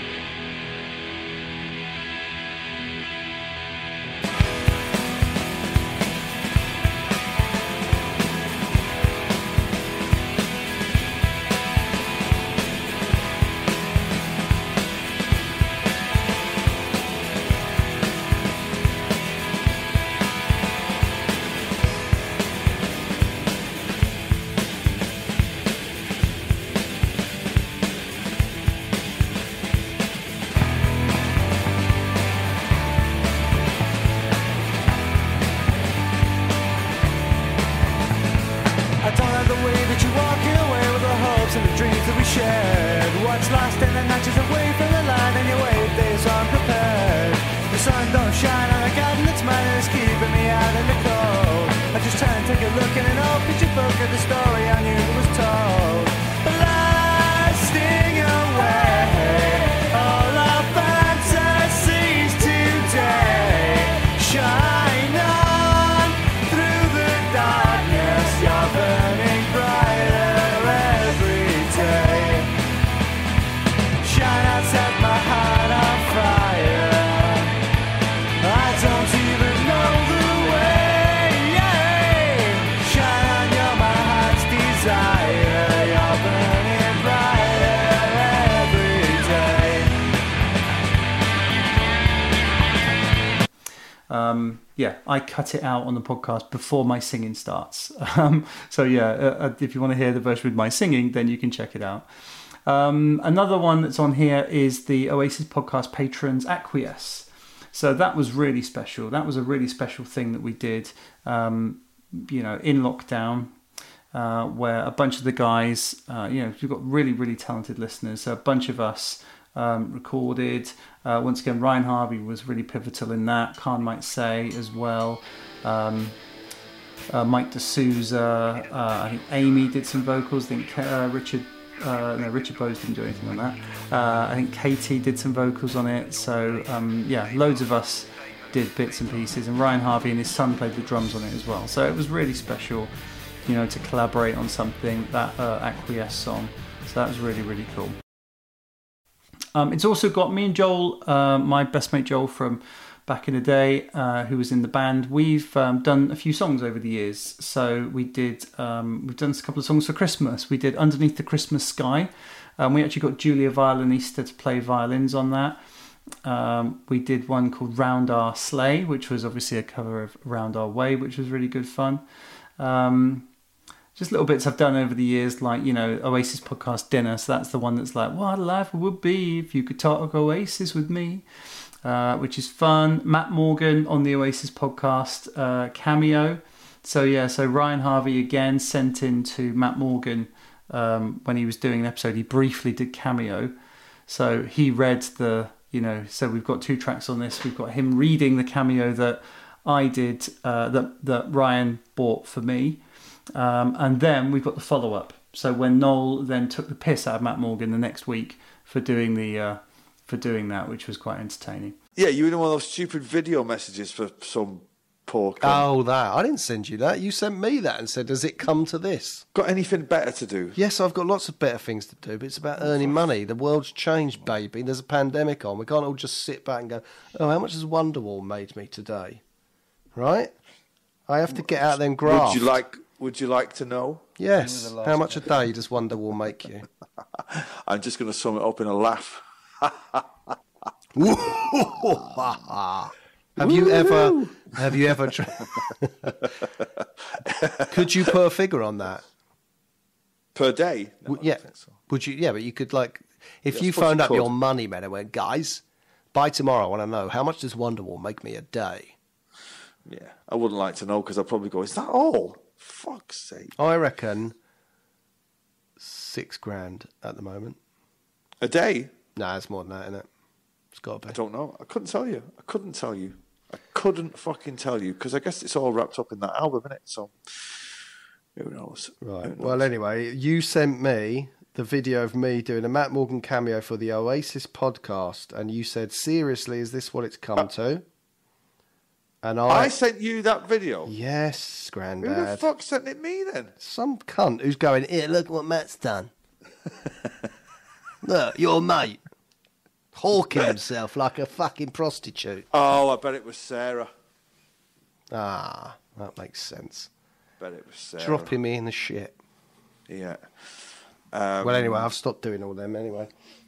Um, yeah, I cut it out on the podcast before my singing starts. Um, so yeah, uh, if you want to hear the version with my singing, then you can check it out. Um, another one that's on here is the Oasis Podcast Patrons Acquiesce. So that was really special. That was a really special thing that we did, um, you know, in lockdown, uh, where a bunch of the guys, uh, you know, we've got really, really talented listeners. So a bunch of us um, recorded. Uh, once again, Ryan Harvey was really pivotal in that. Khan might say as well. Um, uh, Mike D'Souza. Uh, I think Amy did some vocals. I think uh, Richard Uh, no, Richard Bowes didn't do anything on that. Uh, I think Katie did some vocals on it. So um, yeah, loads of us did bits and pieces, and Ryan Harvey and his son played the drums on it as well. So it was really special, you know, to collaborate on something, that uh, Acquiesce song. So that was really, really cool. Um, it's also got me and Joel, uh, my best mate Joel from back in the day, uh, who was in the band. We've um, done a few songs over the years. So we did, um, we've done a couple of songs for Christmas. We did Underneath the Christmas Sky. Um, we actually got Julia Violinista to play violins on that. Um, we did one called Round Our Sleigh, which was obviously a cover of Round Our Way, which was really good fun. Um, just little bits I've done over the years, like, you know, Oasis podcast dinner. So that's the one that's like, what a life it would be if you could talk Oasis with me, uh, which is fun. Matt Morgan on the Oasis podcast uh, cameo. So yeah, so Ryan Harvey again sent in to Matt Morgan um, when he was doing an episode. He briefly did cameo. So he read the... You know, so we've got two tracks on this. We've got him reading the cameo that I did, uh, that that Ryan bought for me, um, and then we've got the follow up. So when Noel then took the piss out of Matt Morgan the next week for doing the uh, for doing that, which was quite entertaining. Yeah, you were in one of those stupid video messages for some poor cunt. Oh, that. I didn't send you that. You sent me that and said, does it come to this? Got anything better to do? Yes, I've got lots of better things to do, but it's about earning money. The world's changed, baby. There's a pandemic on. We can't all just sit back and go, oh, how much has Wonderwall made me today? Right? I have to get out them graphs. Would you like, would you like to know? Yes. How much a day does Wonderwall make you? I'm just going to sum it up in a laugh. Have you ever? Have you ever? Tra- Could you put a figure on that per day? No, w- yeah. I don't think so. Would you? Yeah, but you could like, if Yeah, you I suppose phoned you up could. your money man and went, guys, by tomorrow I want to know how much does Wonderwall make me a day? Yeah, I wouldn't like to know because I'd probably go, is that all? Fuck's sake. I reckon six grand at the moment. A day? Nah, it's more than that, isn't it? It's got to I be. don't know. I couldn't tell you. I couldn't tell you. I couldn't fucking tell you because I guess it's all wrapped up in that album, isn't it? So, who knows? Right. Who knows? Well, anyway, you sent me the video of me doing a Matt Morgan cameo for the Oasis podcast, and you said, seriously, is this what it's come to? And I... I sent you that video. Yes, Who the Grandad. fuck sent it me then? Some cunt who's going, here, look what Matt's done. Look, your mate. Hawking himself like a fucking prostitute. Oh, I bet it was Sarah. Ah, that makes sense. Bet it was Sarah. Dropping me in the shit. Yeah. Um, Well, anyway, I've stopped doing all them anyway.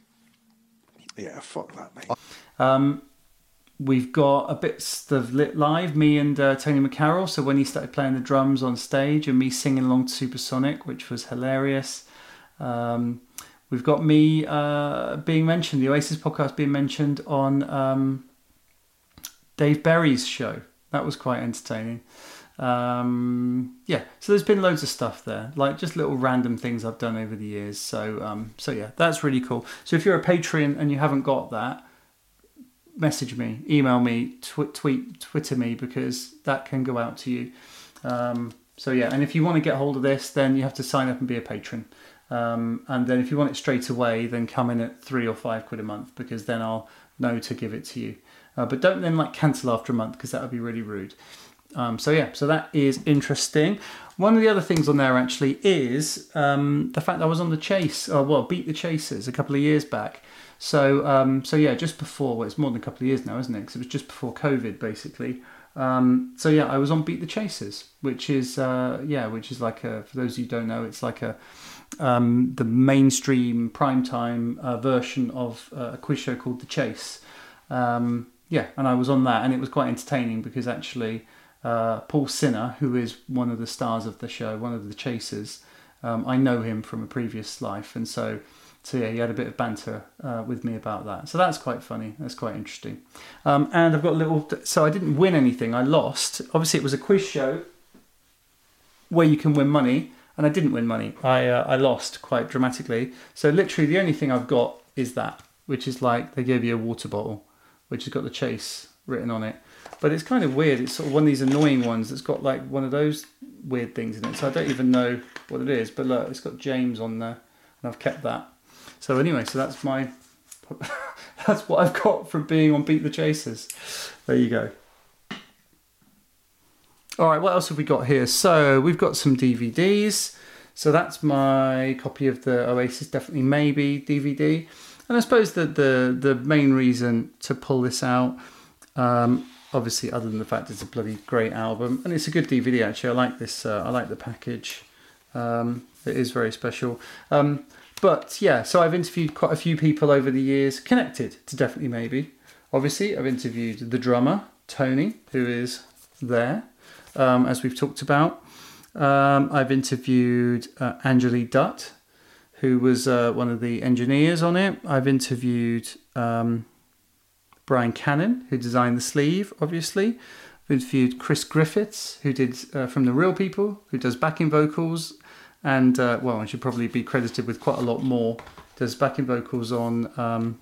Yeah, fuck that, mate. Um, we've got a bit of lit live, me and uh, Tony McCarroll. So when he started playing the drums on stage and me singing along to Supersonic, which was hilarious. Um, we've got me uh, being mentioned, the Oasis podcast being mentioned on um, Dave Berry's show. That was quite entertaining. Um, yeah, so there's been loads of stuff there, like just little random things I've done over the years. So, um, so yeah, that's really cool. So if you're a Patreon and you haven't got that, message me, email me, tw- tweet, Twitter me, because that can go out to you. Um, so yeah, and if you want to get hold of this, then you have to sign up and be a patron. Um, and then if you want it straight away, then come in at three or five quid a month, because then I'll know to give it to you. Uh, but don't then like cancel after a month, because that would be really rude. Um, so yeah, so that is interesting. One of the other things on there actually is um, the fact that I was on the Chase, or well, Beat the Chasers a couple of years back. So um, so yeah, just before, well, it's more than a couple of years now, isn't it? Because it was just before COVID, basically. Um, so yeah, I was on Beat the Chasers, which is uh, yeah, which is like a, for those of you who don't know, it's like a um, the mainstream primetime uh, version of uh, a quiz show called The Chase. Um, yeah, and I was on that, and it was quite entertaining because actually. Uh, Paul Sinner, who is one of the stars of the show, one of the chasers, um, I know him from a previous life, and so, so yeah, he had a bit of banter uh, with me about that. So that's quite funny. That's quite interesting. Um, and I've got a little. So I didn't win anything. I lost. Obviously, it was a quiz show where you can win money, and I didn't win money. I uh, I lost quite dramatically. So literally, the only thing I've got is that, which is like they gave you a water bottle, which has got the Chase written on it. But it's kind of weird. It's sort of one of these annoying ones that's got like one of those weird things in it. So I don't even know what it is. But look, it's got James on the and I've kept that. So anyway, so that's my that's what I've got from being on Beat the Chasers. There you go. All right, what else have we got here? So we've got some D V Ds. So that's my copy of the Oasis Definitely Maybe D V D. And I suppose that the the main reason to pull this out, um, obviously other than the fact it's a bloody great album, and it's a good D V D actually. I like this. Uh, I like the package. Um, it is very special. Um, but yeah, so I've interviewed quite a few people over the years connected to Definitely Maybe. Obviously, I've interviewed the drummer Tony, who is there. Um, as we've talked about. Um, I've interviewed uh, Anjali Dutt, who was uh, one of the engineers on it. I've interviewed um, Brian Cannon, who designed the sleeve, obviously. I've interviewed Chris Griffiths, who did uh, From the Real People, who does backing vocals. And, uh, well, I should probably be credited with quite a lot more. Does backing vocals on um,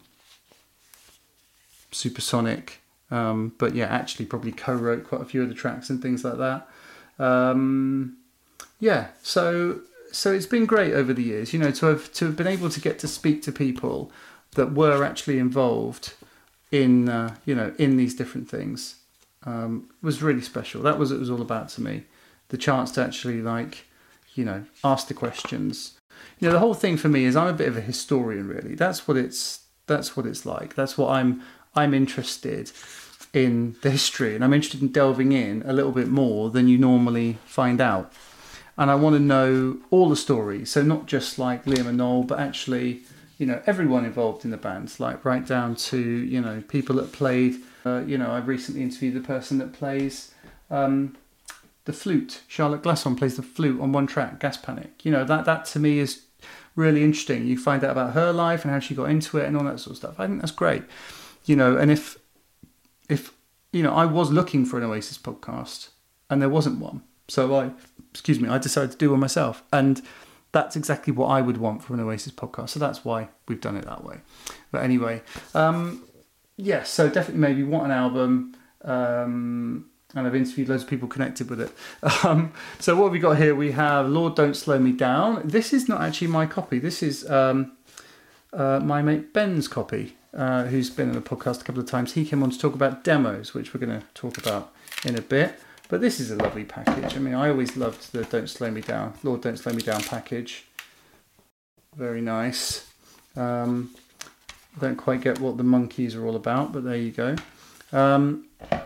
Supersonic. Um, but yeah, actually probably co-wrote quite a few of the tracks and things like that. Um, yeah, so so it's been great over the years, you know, to have to have been able to get to speak to people that were actually involved in uh, you know in these different things um, was really special. That was what it was all about to me. The chance to actually like you know ask the questions. You know, the whole thing for me is I'm a bit of a historian, really. That's what it's that's what it's like. That's what I'm I'm interested in the history, and I'm interested in delving in a little bit more than you normally find out. And I want to know all the stories, so not just like Liam and Noel, but actually, you know, everyone involved in the band, like right down to, you know, people that played, uh, you know, I've recently interviewed the person that plays um, the flute. Charlotte Glasson plays the flute on one track, Gas Panic. You know, that, that to me is really interesting. You find out about her life and how she got into it and all that sort of stuff. I think that's great. You know, and if If, you know, I was looking for an Oasis podcast and there wasn't one. So I, excuse me, I decided to do one myself. And that's exactly what I would want from an Oasis podcast. So that's why we've done it that way. But anyway, um, yes, so definitely maybe what an album. Um, and I've interviewed loads of people connected with it. Um, so what have we got here? We have Lord Don't Slow Me Down. This is not actually my copy. This is um, uh, my mate Ben's copy. Uh, who's been on the podcast a couple of times. He came on to talk about demos, which we're going to talk about in a bit. But this is a lovely package. I mean, I always loved the Don't Slow Me Down, Lord Don't Slow Me Down package. Very nice. Um, don't quite get what the monkeys are all about, but there you go. Um,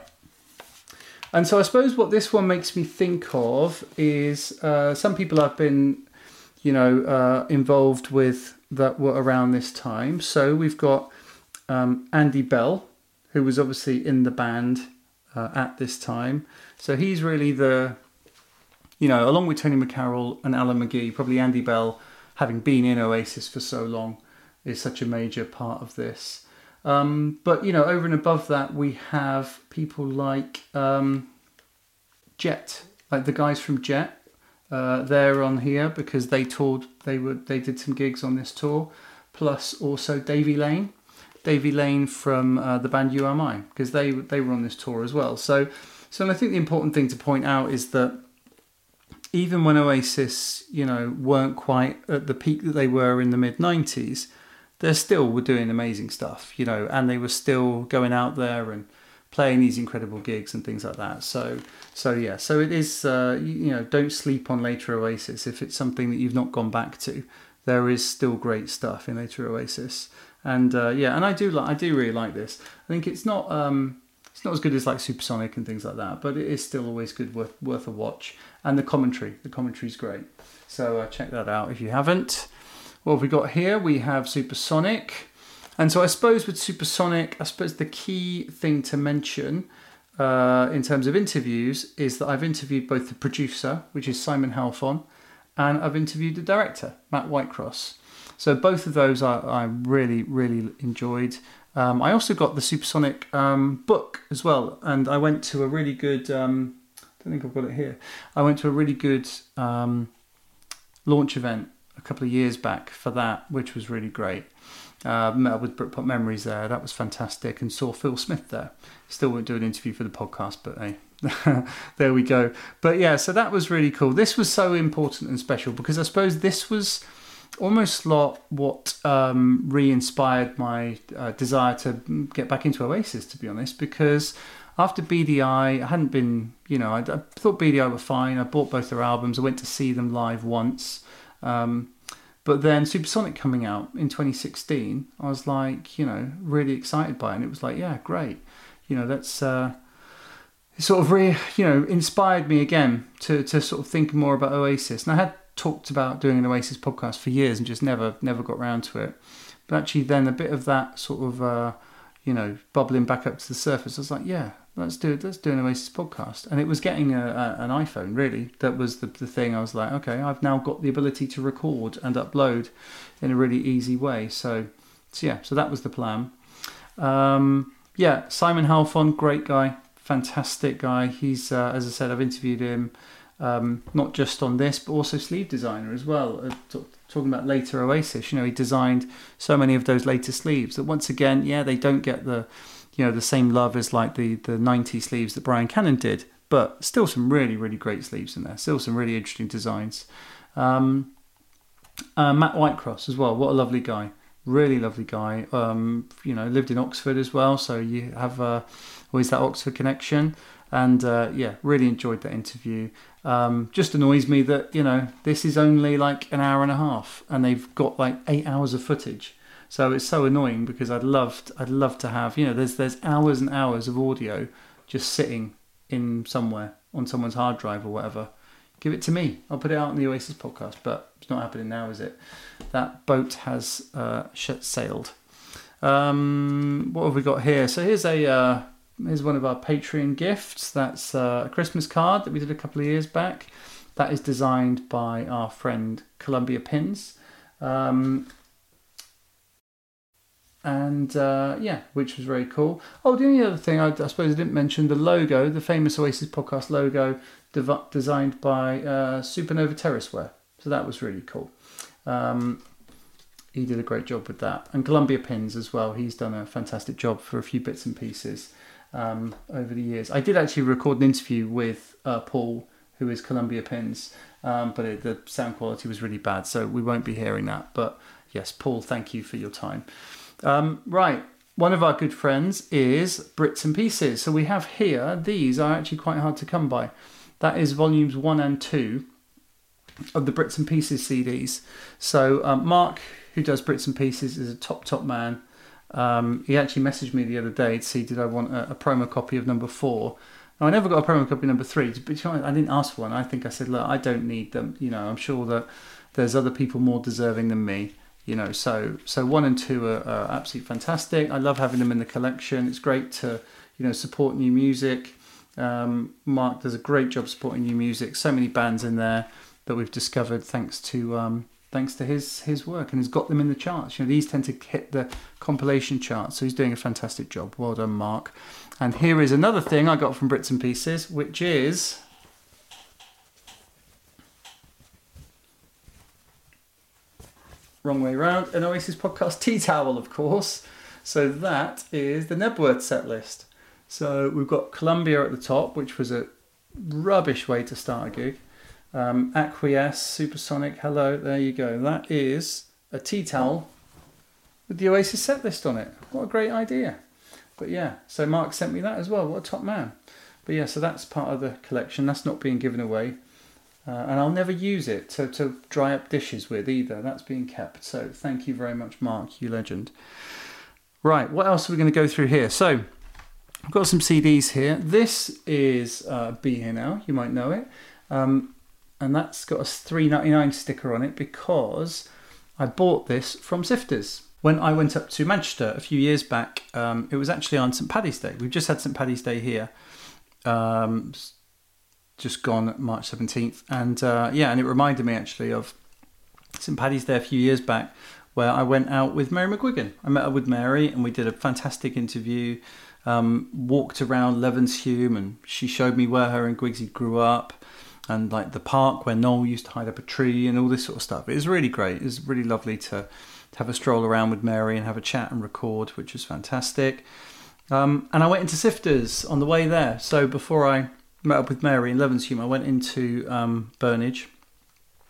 and so I suppose what this one makes me think of is uh, some people I've been, you know, uh, involved with that were around this time. So we've got Um, Andy Bell, who was obviously in the band uh, at this time. So he's really the, you know, along with Tony McCarroll and Alan McGee, probably Andy Bell, having been in Oasis for so long, is such a major part of this. Um, but, you know, over and above that, we have people like um, Jet, like the guys from Jet. Uh, they're on here because they toured, they were, they did some gigs on this tour. Plus also Davey Lane. Davey Lane from uh, the band U M I, because they they were on this tour as well. So, so I think the important thing to point out is that even when Oasis, you know, weren't quite at the peak that they were in the mid nineties, they still were doing amazing stuff, you know, and they were still going out there and playing these incredible gigs and things like that. So, so yeah, so it is, uh, you know, don't sleep on later Oasis if it's something that you've not gone back to. There is still great stuff in later Oasis. And uh, yeah, and I do like, I do really like this. I think it's not, um, it's not as good as like Supersonic and things like that, but it is still always good, worth worth a watch. And the commentary, the commentary's great. So uh, check that out if you haven't. What have we got here? We have Supersonic, and so I suppose with Supersonic, I suppose the key thing to mention uh, in terms of interviews is that I've interviewed both the producer, which is Simon Halfon, and I've interviewed the director, Matt Whitecross. So both of those I, I really, really enjoyed. Um, I also got the Supersonic um, book as well. And I went to a really good, um, I don't think I've got it here. I went to a really good um, launch event a couple of years back for that, which was really great. Uh, met with Britpop Memories there. That was fantastic. And saw Phil Smith there. Still won't do an interview for the podcast, but hey, there we go. But yeah, so that was really cool. This was so important and special because I suppose this was almost lot what um, re-inspired my uh, desire to get back into Oasis, to be honest, because after B D I, I hadn't been, you know, I, I thought B D I were fine. I bought both their albums. I went to see them live once. Um, but then Supersonic coming out in twenty sixteen, I was like, you know, really excited by it. And it was like, yeah, great. You know, that's uh, sort of, re, you know, inspired me again to, to sort of think more about Oasis. And I had talked about doing an Oasis podcast for years and just never, never got around to it. But actually then a bit of that sort of, uh, you know, bubbling back up to the surface, I was like, yeah, let's do it. Let's do an Oasis podcast. And it was getting a, a, an iPhone, really. That was the, the thing. I was like, okay, I've now got the ability to record and upload in a really easy way. So, so yeah, so that was the plan. Um, yeah, Simon Halfon, great guy, fantastic guy. He's, uh, as I said, I've interviewed him, um, not just on this, but also sleeve designer as well. Uh, t- talking about later Oasis, you know, he designed so many of those later sleeves that once again, yeah, they don't get the, you know, the same love as like the, the ninety sleeves that Brian Cannon did, but still some really, really great sleeves in there. Still some really interesting designs. Um, uh, Matt Whitecross as well. What a lovely guy. Really lovely guy. Um, you know, lived in Oxford as well. So you have uh, always that Oxford connection. And uh, yeah, really enjoyed that interview. Um, just annoys me that, you know, this is only like an hour and a half and they've got like eight hours of footage. So it's so annoying because I'd loved, I'd love to have, you know, there's there's hours and hours of audio just sitting in somewhere on someone's hard drive or whatever. Give it to me. I'll put it out on the Oasis podcast, but it's not happening now, is it? That boat has uh, sailed. Um, what have we got here? So here's a uh, here's one of our Patreon gifts. That's uh, a Christmas card that we did a couple of years back. That is designed by our friend Columbia Pins. Um, And uh, yeah, which was very cool. Oh, the only other thing I, I suppose I didn't mention, the logo, the famous Oasis podcast logo, dev- designed by uh, Supernova Terraceware. So that was really cool. Um, he did a great job with that. And Columbia Pins as well. He's done a fantastic job for a few bits and pieces um, over the years. I did actually record an interview with uh, Paul, who is Columbia Pins, um, but it, the sound quality was really bad, so we won't be hearing that. But yes, Paul, thank you for your time. Um, right, one of our good friends is Brits and Pieces. So we have here, these are actually quite hard to come by. That is volumes one and two of the Brits and Pieces C Ds. So um, Mark, who does Brits and Pieces, is a top, top man. Um, he actually messaged me the other day to see did I want a, a promo copy of number four. Now, I never got a promo copy of number three, but I didn't ask for one. I think I said, look, I don't need them. You know, I'm sure that there's other people more deserving than me. You know, so so one and two are, are absolutely fantastic. I love having them in the collection. It's great to, you know, support new music. Um, Mark does a great job supporting new music. So many bands in there that we've discovered thanks to um, thanks to his his work, and he's got them in the charts. You know, these tend to hit the compilation charts, so he's doing a fantastic job. Well done, Mark. And here is another thing I got from Brits and Pieces, which is wrong way around, an Oasis podcast tea towel, of course. So that is the Nebworth set list. So we've got Columbia at the top, which was a rubbish way to start a gig. Um, Acquiesce, Supersonic, hello, there you go. That is a tea towel with the Oasis set list on it. What a great idea. But yeah, so Mark sent me that as well. What a top man. But yeah, so that's part of the collection. That's not being given away. Uh, and I'll never use it to, to dry up dishes with either. That's being kept. So thank you very much, Mark, you legend. Right, what else are we going to go through here? So I've got some C Ds here. This is uh, Be Here Now, you might know it. Um, and that's got a three ninety-nine sticker on it because I bought this from Sifters. When I went up to Manchester a few years back, um, it was actually on Saint Paddy's Day. We've just had Saint Paddy's Day here. Um, just gone March seventeenth, and uh, yeah, and it reminded me actually of Saint Paddy's Day a few years back where I went out with Mary McGuigan. I met her with Mary and we did a fantastic interview, um, walked around Levenshume, and she showed me where her and Gwigsy grew up and like the park where Noel used to hide up a tree and all this sort of stuff. It was really great. It was really lovely to, to have a stroll around with Mary and have a chat and record, which was fantastic. Um, and I went into Sifters on the way there. So before I met up with Mary in Levenshume, I went into um, Burnage.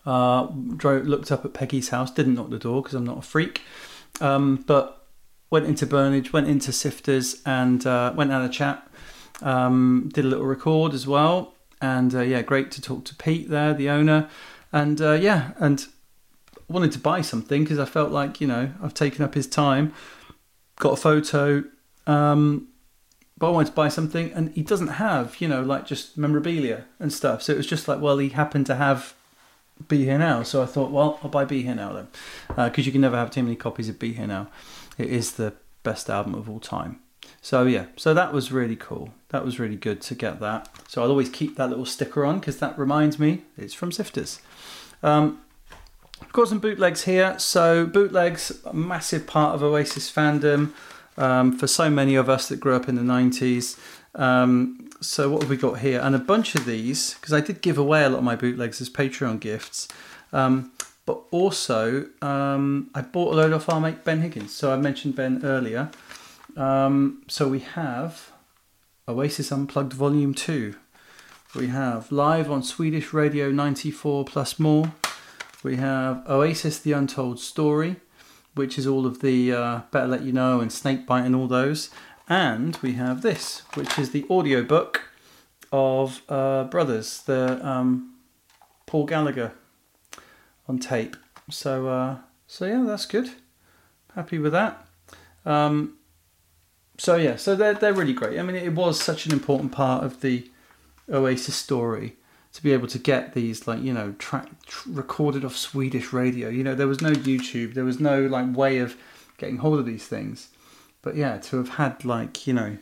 Uh, drove, looked up at Peggy's house, didn't knock the door because I'm not a freak. Um, but went into Burnage, went into Sifters, and uh, went and had a chat. Um, did a little record as well. And uh, yeah, great to talk to Pete there, the owner. And uh, yeah, and wanted to buy something because I felt like, you know, I've taken up his time, got a photo, um, but I wanted to buy something, and he doesn't have, you know, like just memorabilia and stuff. So it was just like, well, he happened to have Be Here Now. So I thought, well, I'll buy Be Here Now then, because uh, you can never have too many copies of Be Here Now. It is the best album of all time. So yeah, so that was really cool. That was really good to get that. So I'll always keep that little sticker on because that reminds me it's from Sifters. Um, I've got some bootlegs here. So bootlegs, a massive part of Oasis fandom um, for so many of us that grew up in the nineties. Um, so what have we got here? And a bunch of these, because I did give away a lot of my bootlegs as Patreon gifts. Um, but also, um, I bought a load off our mate Ben Higgins. So I mentioned Ben earlier. Um, so we have Oasis Unplugged Volume two. We have Live on Swedish Radio ninety-four plus more. We have Oasis The Untold Story, which is all of the uh, Better Let You Know and Snakebite and all those. And we have this, which is the audiobook of uh, Brothers, the um, Paul Gallagher on tape. So, uh, so yeah, that's good. Happy with that. Um, so yeah, so they're they're really great. I mean, it was such an important part of the Oasis story to be able to get these, like, you know, track tr- recorded off Swedish radio. You know, there was no YouTube, there was no like way of getting hold of these things. But yeah, to have had, like, you know,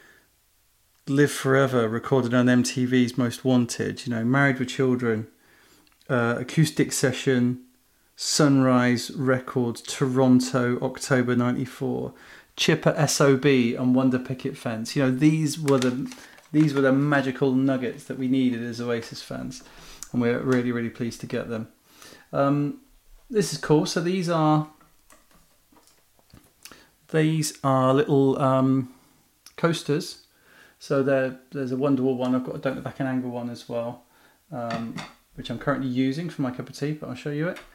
Live Forever recorded on M T V's Most Wanted, you know, Married with Children, uh, Acoustic Session, Sunrise Records, Toronto, October ninety-four, Chipper S O B and Wonder Picket Fence. You know, these were the these were the magical nuggets that we needed as Oasis fans, and we're really, really pleased to get them. Um, this is cool. So these are these are little um, coasters. So there, there's a Wonderwall one. I've got a Don't Look Back and Anger one as well, um, which I'm currently using for my cup of tea, but I'll show you it.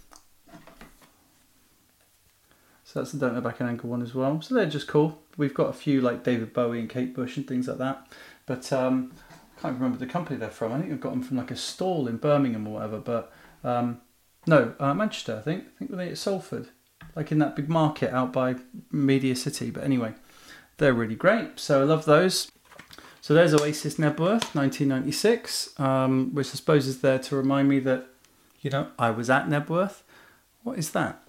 So that's the Don't Look Back and Anger one as well. So they're just cool. We've got a few like David Bowie and Kate Bush and things like that. But um, I can't remember the company they're from. I think I've got them from like a stall in Birmingham or whatever. But um, no, uh, Manchester, I think. I think they're at Salford. Like in that big market out by Media City. But anyway, they're really great. So I love those. So there's Oasis Nebworth, nineteen ninety-six, um, which I suppose is there to remind me that, you know, I was at Nebworth. What is that?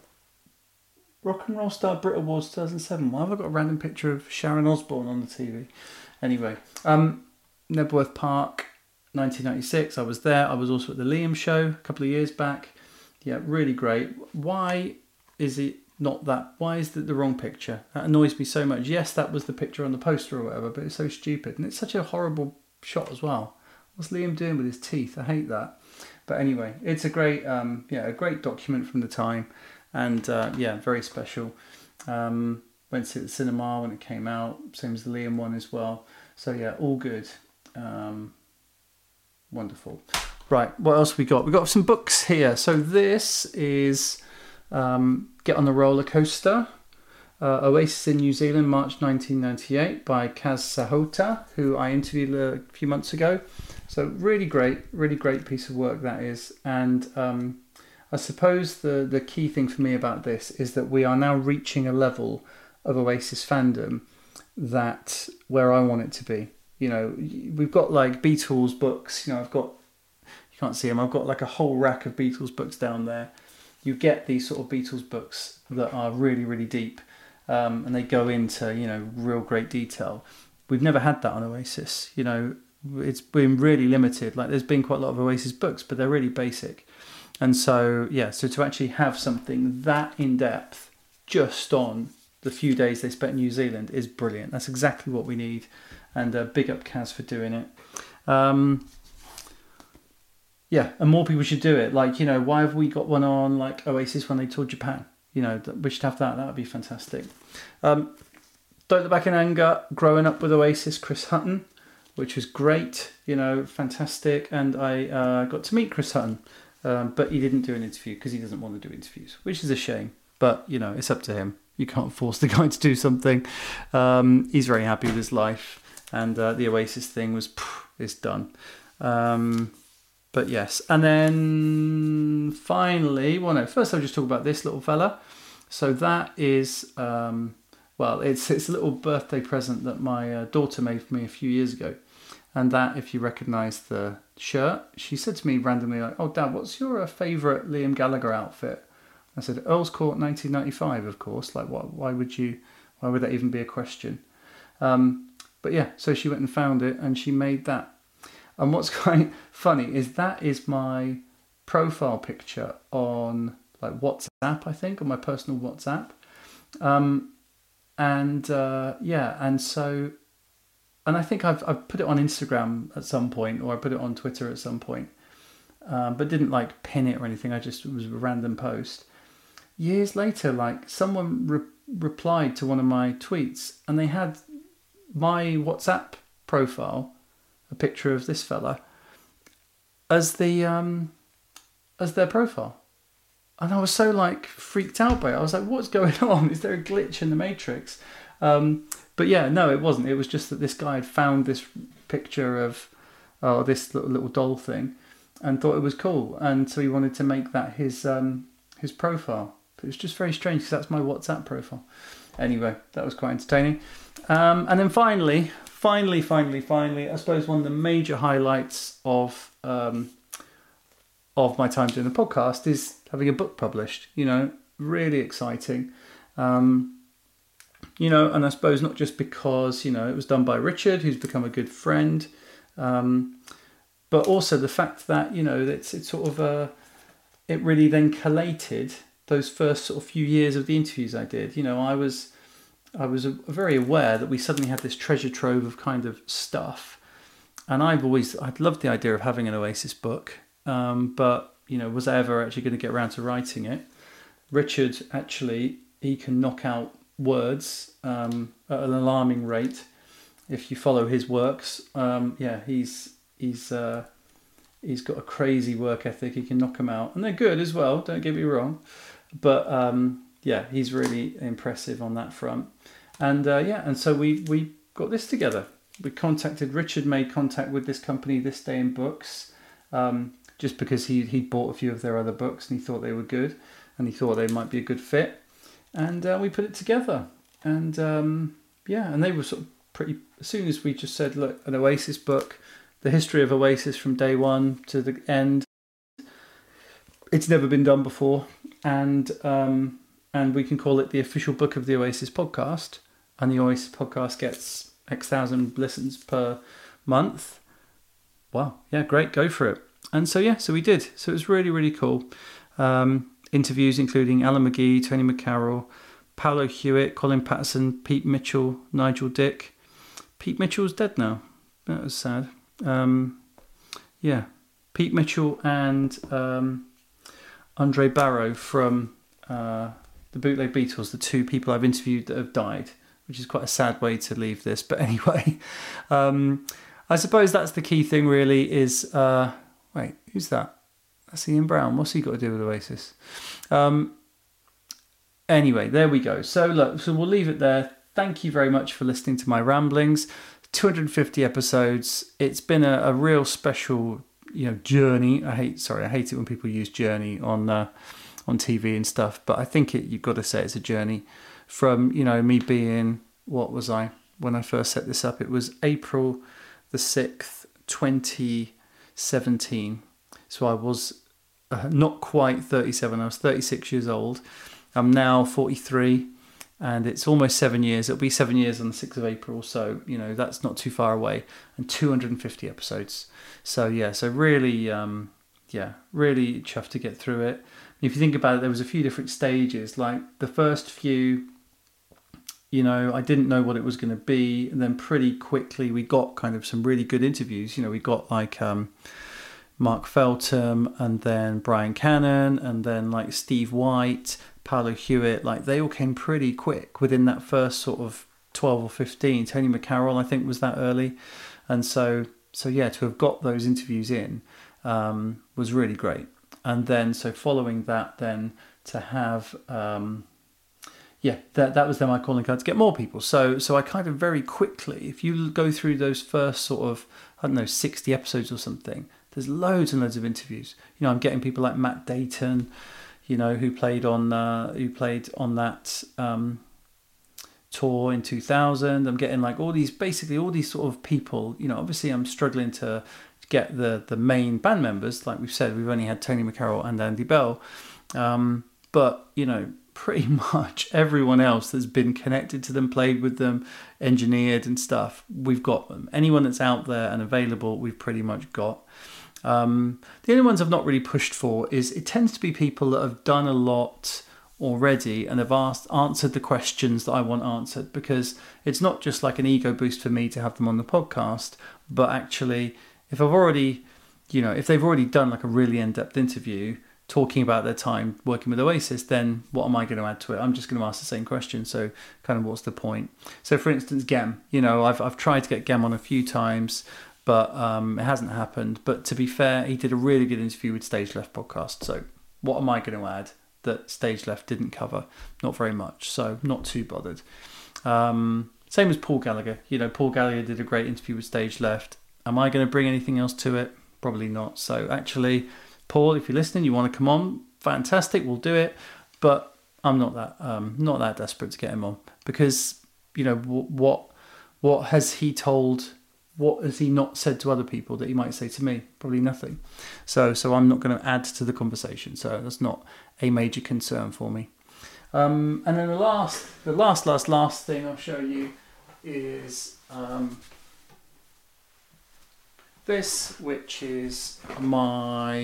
Rock and Roll Star Brit Awards two thousand seven. Why have I got a random picture of Sharon Osbourne on the T V? Anyway, um, Nebworth Park, nineteen ninety-six. I was there. I was also at the Liam show a couple of years back. Yeah, really great. Why is it not that? Why is that the wrong picture? That annoys me so much. Yes, that was the picture on the poster or whatever, but it's so stupid. And it's such a horrible shot as well. What's Liam doing with his teeth? I hate that. But anyway, it's a great, um, yeah, a great document from the time. And uh, yeah, very special. Um, went to the cinema when it came out, same as the Liam one as well. So yeah, all good. Um, wonderful. Right, what else we got? We got some books here. So this is um, Get on the Roller Coaster, uh, Oasis in New Zealand, March nineteen ninety-eight by Kaz Sahota, who I interviewed a few months ago. So really great, really great piece of work that is. And um, I suppose the, the key thing for me about this is that we are now reaching a level of Oasis fandom that where I want it to be. You know, we've got like Beatles books, you know, I've got, you can't see them, I've got like a whole rack of Beatles books down there. You get these sort of Beatles books that are really, really deep, um, and they go into, you know, real great detail. We've never had that on Oasis, you know, it's been really limited. Like there's been quite a lot of Oasis books, but they're really basic. And so, yeah, so to actually have something that in-depth just on the few days they spent in New Zealand is brilliant. That's exactly what we need. And uh, big up Kaz for doing it. Um, yeah, and more people should do it. Like, you know, why have we got one on, like, Oasis when they toured Japan? You know, we should have that. That would be fantastic. Um, Don't Look Back in Anger, growing up with Oasis, Chris Hutton, which was great, you know, fantastic. And I uh, got to meet Chris Hutton. Um, but he didn't do an interview because he doesn't want to do interviews, which is a shame. But, you know, it's up to him. You can't force the guy to do something. Um, he's very happy with his life. And uh, the Oasis thing was, phew, it's done. Um, but yes. And then finally, well, no, first I'll just talk about this little fella. So that is, um, well, it's, it's a little birthday present that my uh, daughter made for me a few years ago. And that, if you recognise the shirt, she said to me randomly, like, "Oh, Dad, what's your uh, favourite Liam Gallagher outfit?" I said, "Earl's Court nineteen ninety-five, of course. Like, what? Why would you? Why would that even be a question?" Um, but yeah, so she went and found it, and she made that. And what's quite funny is that is my profile picture on like WhatsApp, I think, on my personal WhatsApp. Um, and uh, yeah, and so. And I think I've I've put it on Instagram at some point, or I put it on Twitter at some point, um, but didn't like pin it or anything. I just, it was a random post. Years later, like someone re- replied to one of my tweets, and they had my WhatsApp profile, a picture of this fella, as the um, as their profile, and I was so like freaked out by it. I was like, "What's going on? Is there a glitch in the Matrix?" Um, But yeah, no, it wasn't. It was just that this guy had found this picture of oh, this little, little doll thing and thought it was cool. And so he wanted to make that his um, his profile. But it was just very strange because that's my WhatsApp profile. Anyway, that was quite entertaining. Um, and then finally, finally, finally, finally, I suppose one of the major highlights of um, of my time doing the podcast is having a book published. You know, really exciting. Um, You know, and I suppose not just because, you know, it was done by Richard, who's become a good friend, um, but also the fact that, you know, it's, it's sort of a, it really then collated those first sort of few years of the interviews I did. You know, I was, I was very aware that we suddenly had this treasure trove of kind of stuff. And I've always, I'd loved the idea of having an Oasis book, um, but, you know, was I ever actually going to get around to writing it? Richard, actually, he can knock out words um, at an alarming rate. If you follow his works, um, yeah, he's he's uh, he's got a crazy work ethic. He can knock them out, and they're good as well. Don't get me wrong, but um, yeah, he's really impressive on that front. And uh, yeah, and so we we got this together. We contacted Richard, made contact with this company, This Day in Books, um, just because he he bought a few of their other books and he thought they were good, and he thought they might be a good fit. And uh, we put it together, and um, yeah, and they were sort of pretty. As soon as we just said, "Look, an Oasis book, the history of Oasis from day one to the end. It's never been done before, and um, and we can call it the official book of the Oasis podcast." And the Oasis podcast gets X thousand listens per month. Wow, yeah, great, go for it. And so yeah, so we did. So it was really, really cool. Um, Interviews including Alan McGee, Tony McCarroll, Paolo Hewitt, Colin Patterson, Pete Mitchell, Nigel Dick. Pete Mitchell's dead now. That was sad. Um, yeah, Pete Mitchell and um, Andre Barrow from uh, the Bootleg Beatles, the two people I've interviewed that have died, which is quite a sad way to leave this. But anyway, um, I suppose that's the key thing really is... Uh, wait, who's that? That's Ian Brown. What's he got to do with Oasis? Um, anyway, there we go. So look, so we'll leave it there. Thank you very much for listening to my ramblings. two hundred fifty episodes. It's been a, a real special, you know, journey. I hate, sorry, I hate it when people use journey on uh, on T V and stuff. But I think it, you've got to say it's a journey from, you know, me being, what was I when I first set this up? It was April the sixth, twenty seventeen. So I was uh, not quite thirty-seven. I was thirty-six years old. I'm now forty-three, and it's almost seven years. It'll be seven years on the sixth of April. So, you know, that's not too far away. And two hundred fifty episodes. So, yeah, so really, um, yeah, really chuffed to get through it. If you think about it, there was a few different stages. Like the first few, you know, I didn't know what it was going to be. And then pretty quickly we got kind of some really good interviews. You know, we got like... Um, Mark Feltham, and then Brian Cannon, and then like Steve White, Paolo Hewitt, like they all came pretty quick within that first sort of twelve or fifteen. Tony McCarroll, I think, was that early. And so, so yeah, to have got those interviews in um, was really great. and then so following that, then to have um, yeah, that that was then my calling card to get more people. So so I kind of very quickly, if you go through those first sort of, I don't know, sixty episodes or something, there's loads and loads of interviews. You know, I'm getting people like Matt Dayton, you know, who played on uh, who played on that um, tour in two thousand. I'm getting like all these, basically all these sort of people. You know, obviously I'm struggling to get the the main band members. Like we've said, we've only had Tony McCarroll and Andy Bell, um, but you know, pretty much everyone else that's been connected to them, played with them, engineered and stuff, we've got them. Anyone that's out there and available, we've pretty much got. Um, the only ones I've not really pushed for is, it tends to be people that have done a lot already and have asked answered the questions that I want answered, because it's not just like an ego boost for me to have them on the podcast, but actually if I've already, you know, if they've already done like a really in-depth interview talking about their time working with Oasis, then what am I going to add to it? I'm just going to ask the same question. So kind of what's the point? So for instance, Gem, you know, I've I've tried to get Gem on a few times, but um, it hasn't happened. But to be fair, he did a really good interview with Stage Left podcast. So what am I going to add that Stage Left didn't cover? Not very much. So not too bothered. Um, same as Paul Gallagher. You know, Paul Gallagher did a great interview with Stage Left. Am I going to bring anything else to it? Probably not. So actually, Paul, if you're listening, you want to come on, fantastic, we'll do it. But I'm not that um, not that desperate to get him on, because you know what what has he told? What has he not said to other people that he might say to me? Probably nothing. So so I'm not going to add to the conversation. So that's not a major concern for me. Um, and then the last, the last, last, last thing I'll show you is um, this, which is my.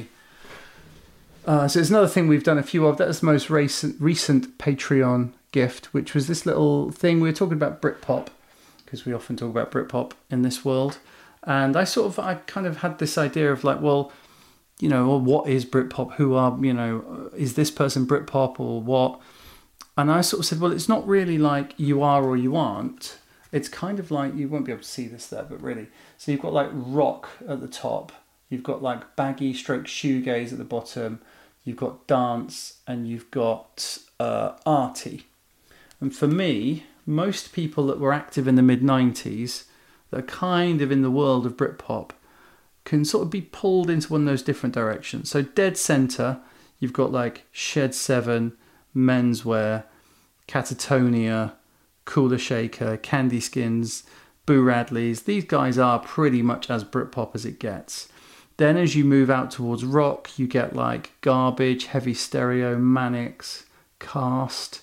Uh, so it's another thing we've done a few of. That's the most recent recent Patreon gift, which was this little thing. We were talking about Britpop, because we often talk about Britpop in this world. And I sort of, I kind of had this idea of like, well, you know, well, what is Britpop? Who are, you know, is this person Britpop or what? And I sort of said, well, it's not really like you are or you aren't. It's kind of like, you won't be able to see this there, but really. So you've got like rock at the top. You've got like baggy stroke shoegaze at the bottom. You've got dance, and you've got uh, arty. And for me, most people that were active in the mid nineties, that are kind of in the world of Britpop, can sort of be pulled into one of those different directions. So dead centre, you've got like Shed seven, Menswear, Catatonia, Cooler Shaker, Candy Skins, Boo Radleys. These guys are pretty much as Britpop as it gets. Then as you move out towards rock, you get like Garbage, Heavy Stereo, Mannix, Cast,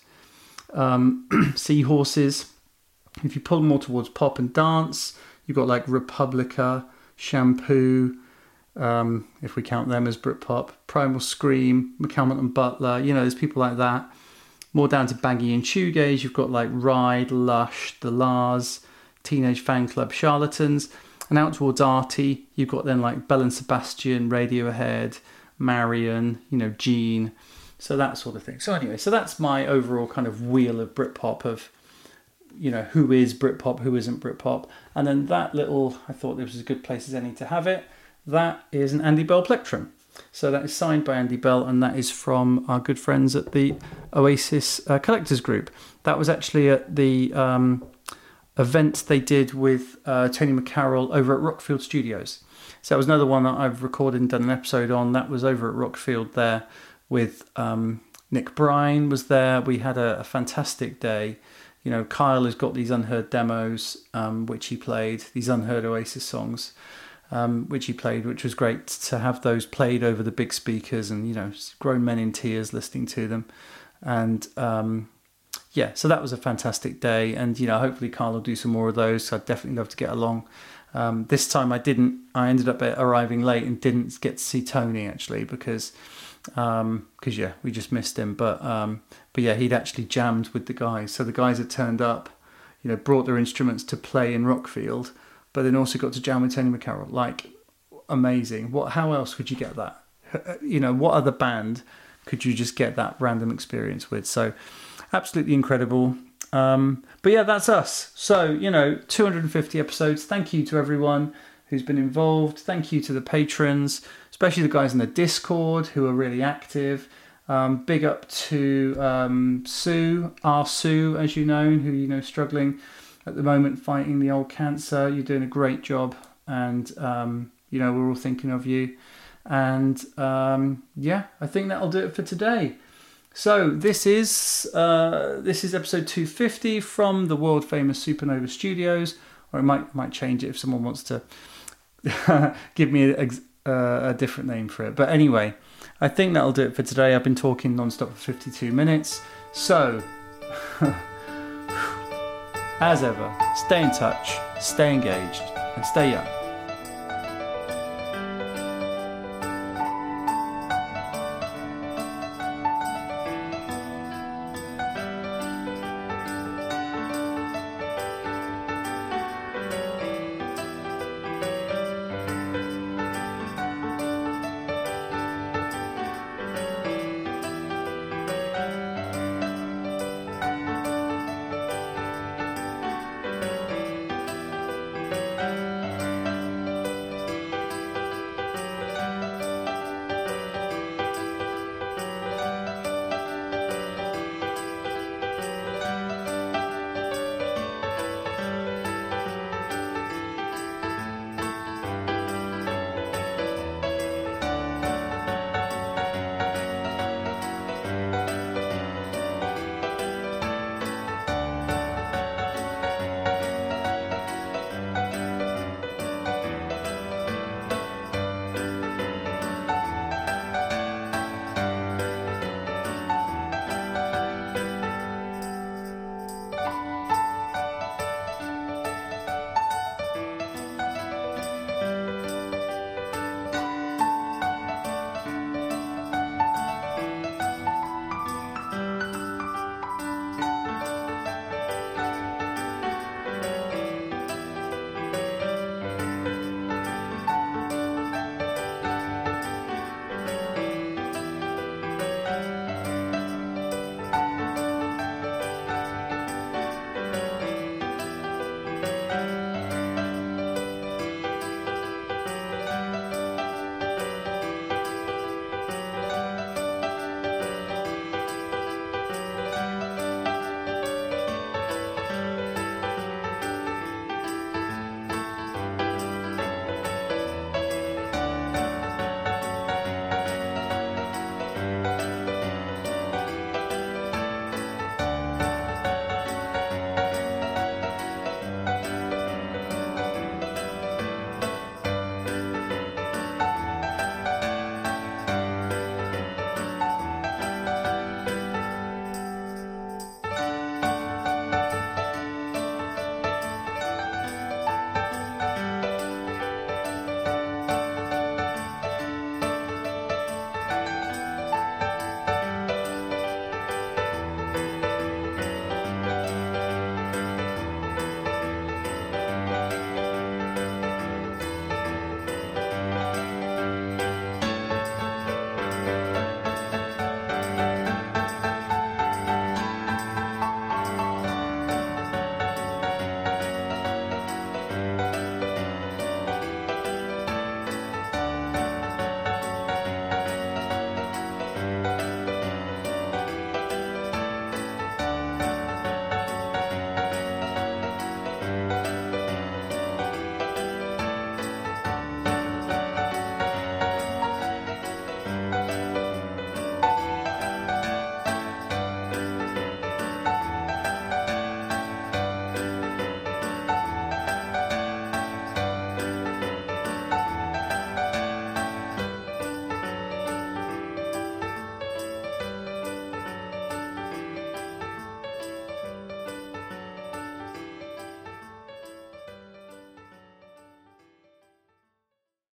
um, Seahorses. If you pull more towards pop and dance, you've got like Republica, Shampoo, um, if we count them as Britpop, Primal Scream, McCalmont and Butler. You know, there's people like that. More down to baggy and shoegaze, you've got like Ride, Lush, The Lars, Teenage Fan Club, Charlatans. And out towards arty, you've got then like Belle and Sebastian, Radiohead, Marion, you know, Gene. So that sort of thing. So anyway, so that's my overall kind of wheel of Britpop of, you know, who is Britpop, who isn't Britpop. And then that little, I thought this was as good place as any to have it. That is an Andy Bell plectrum. So that is signed by Andy Bell, and that is from our good friends at the Oasis uh, Collectors Group. That was actually at the um, event they did with uh, Tony McCarroll over at Rockfield Studios. So that was another one that I've recorded and done an episode on. That was over at Rockfield there with um, Nick Bryan was there. We had a, a fantastic day. You know, Kyle has got these unheard demos, um, which he played, these unheard Oasis songs, um, which he played, which was great to have those played over the big speakers and, you know, grown men in tears listening to them. And, um, yeah, so that was a fantastic day. And, you know, hopefully Carl will do some more of those. So I'd definitely love to get along. Um, this time I didn't, I ended up arriving late and didn't get to see Tony actually because, um, cause yeah, we just missed him. But, um, but yeah, he'd actually jammed with the guys. So the guys had turned up, you know, brought their instruments to play in Rockfield, but then also got to jam with Tony McCarroll. Like, amazing. What, how else could you get that? You know, what other band could you just get that random experience with? So, absolutely incredible. Um, but yeah, that's us. So, you know, two hundred fifty episodes. Thank you to everyone who's been involved. Thank you to the patrons. especially the guys in the Discord who are really active. Um, big up to um, Sue, our Sue, as you know, who you know struggling at the moment fighting the old cancer. You're doing a great job, and um, you know we're all thinking of you. And um, yeah, I think that'll do it for today. So this is uh, this is episode two fifty from the world famous Supernova Studios, or I might might change it if someone wants to give me a, a, a different name for it. But anyway, I think that'll do it for today. I've been talking non-stop for fifty-two minutes. So, as ever, stay in touch, stay engaged, and stay young.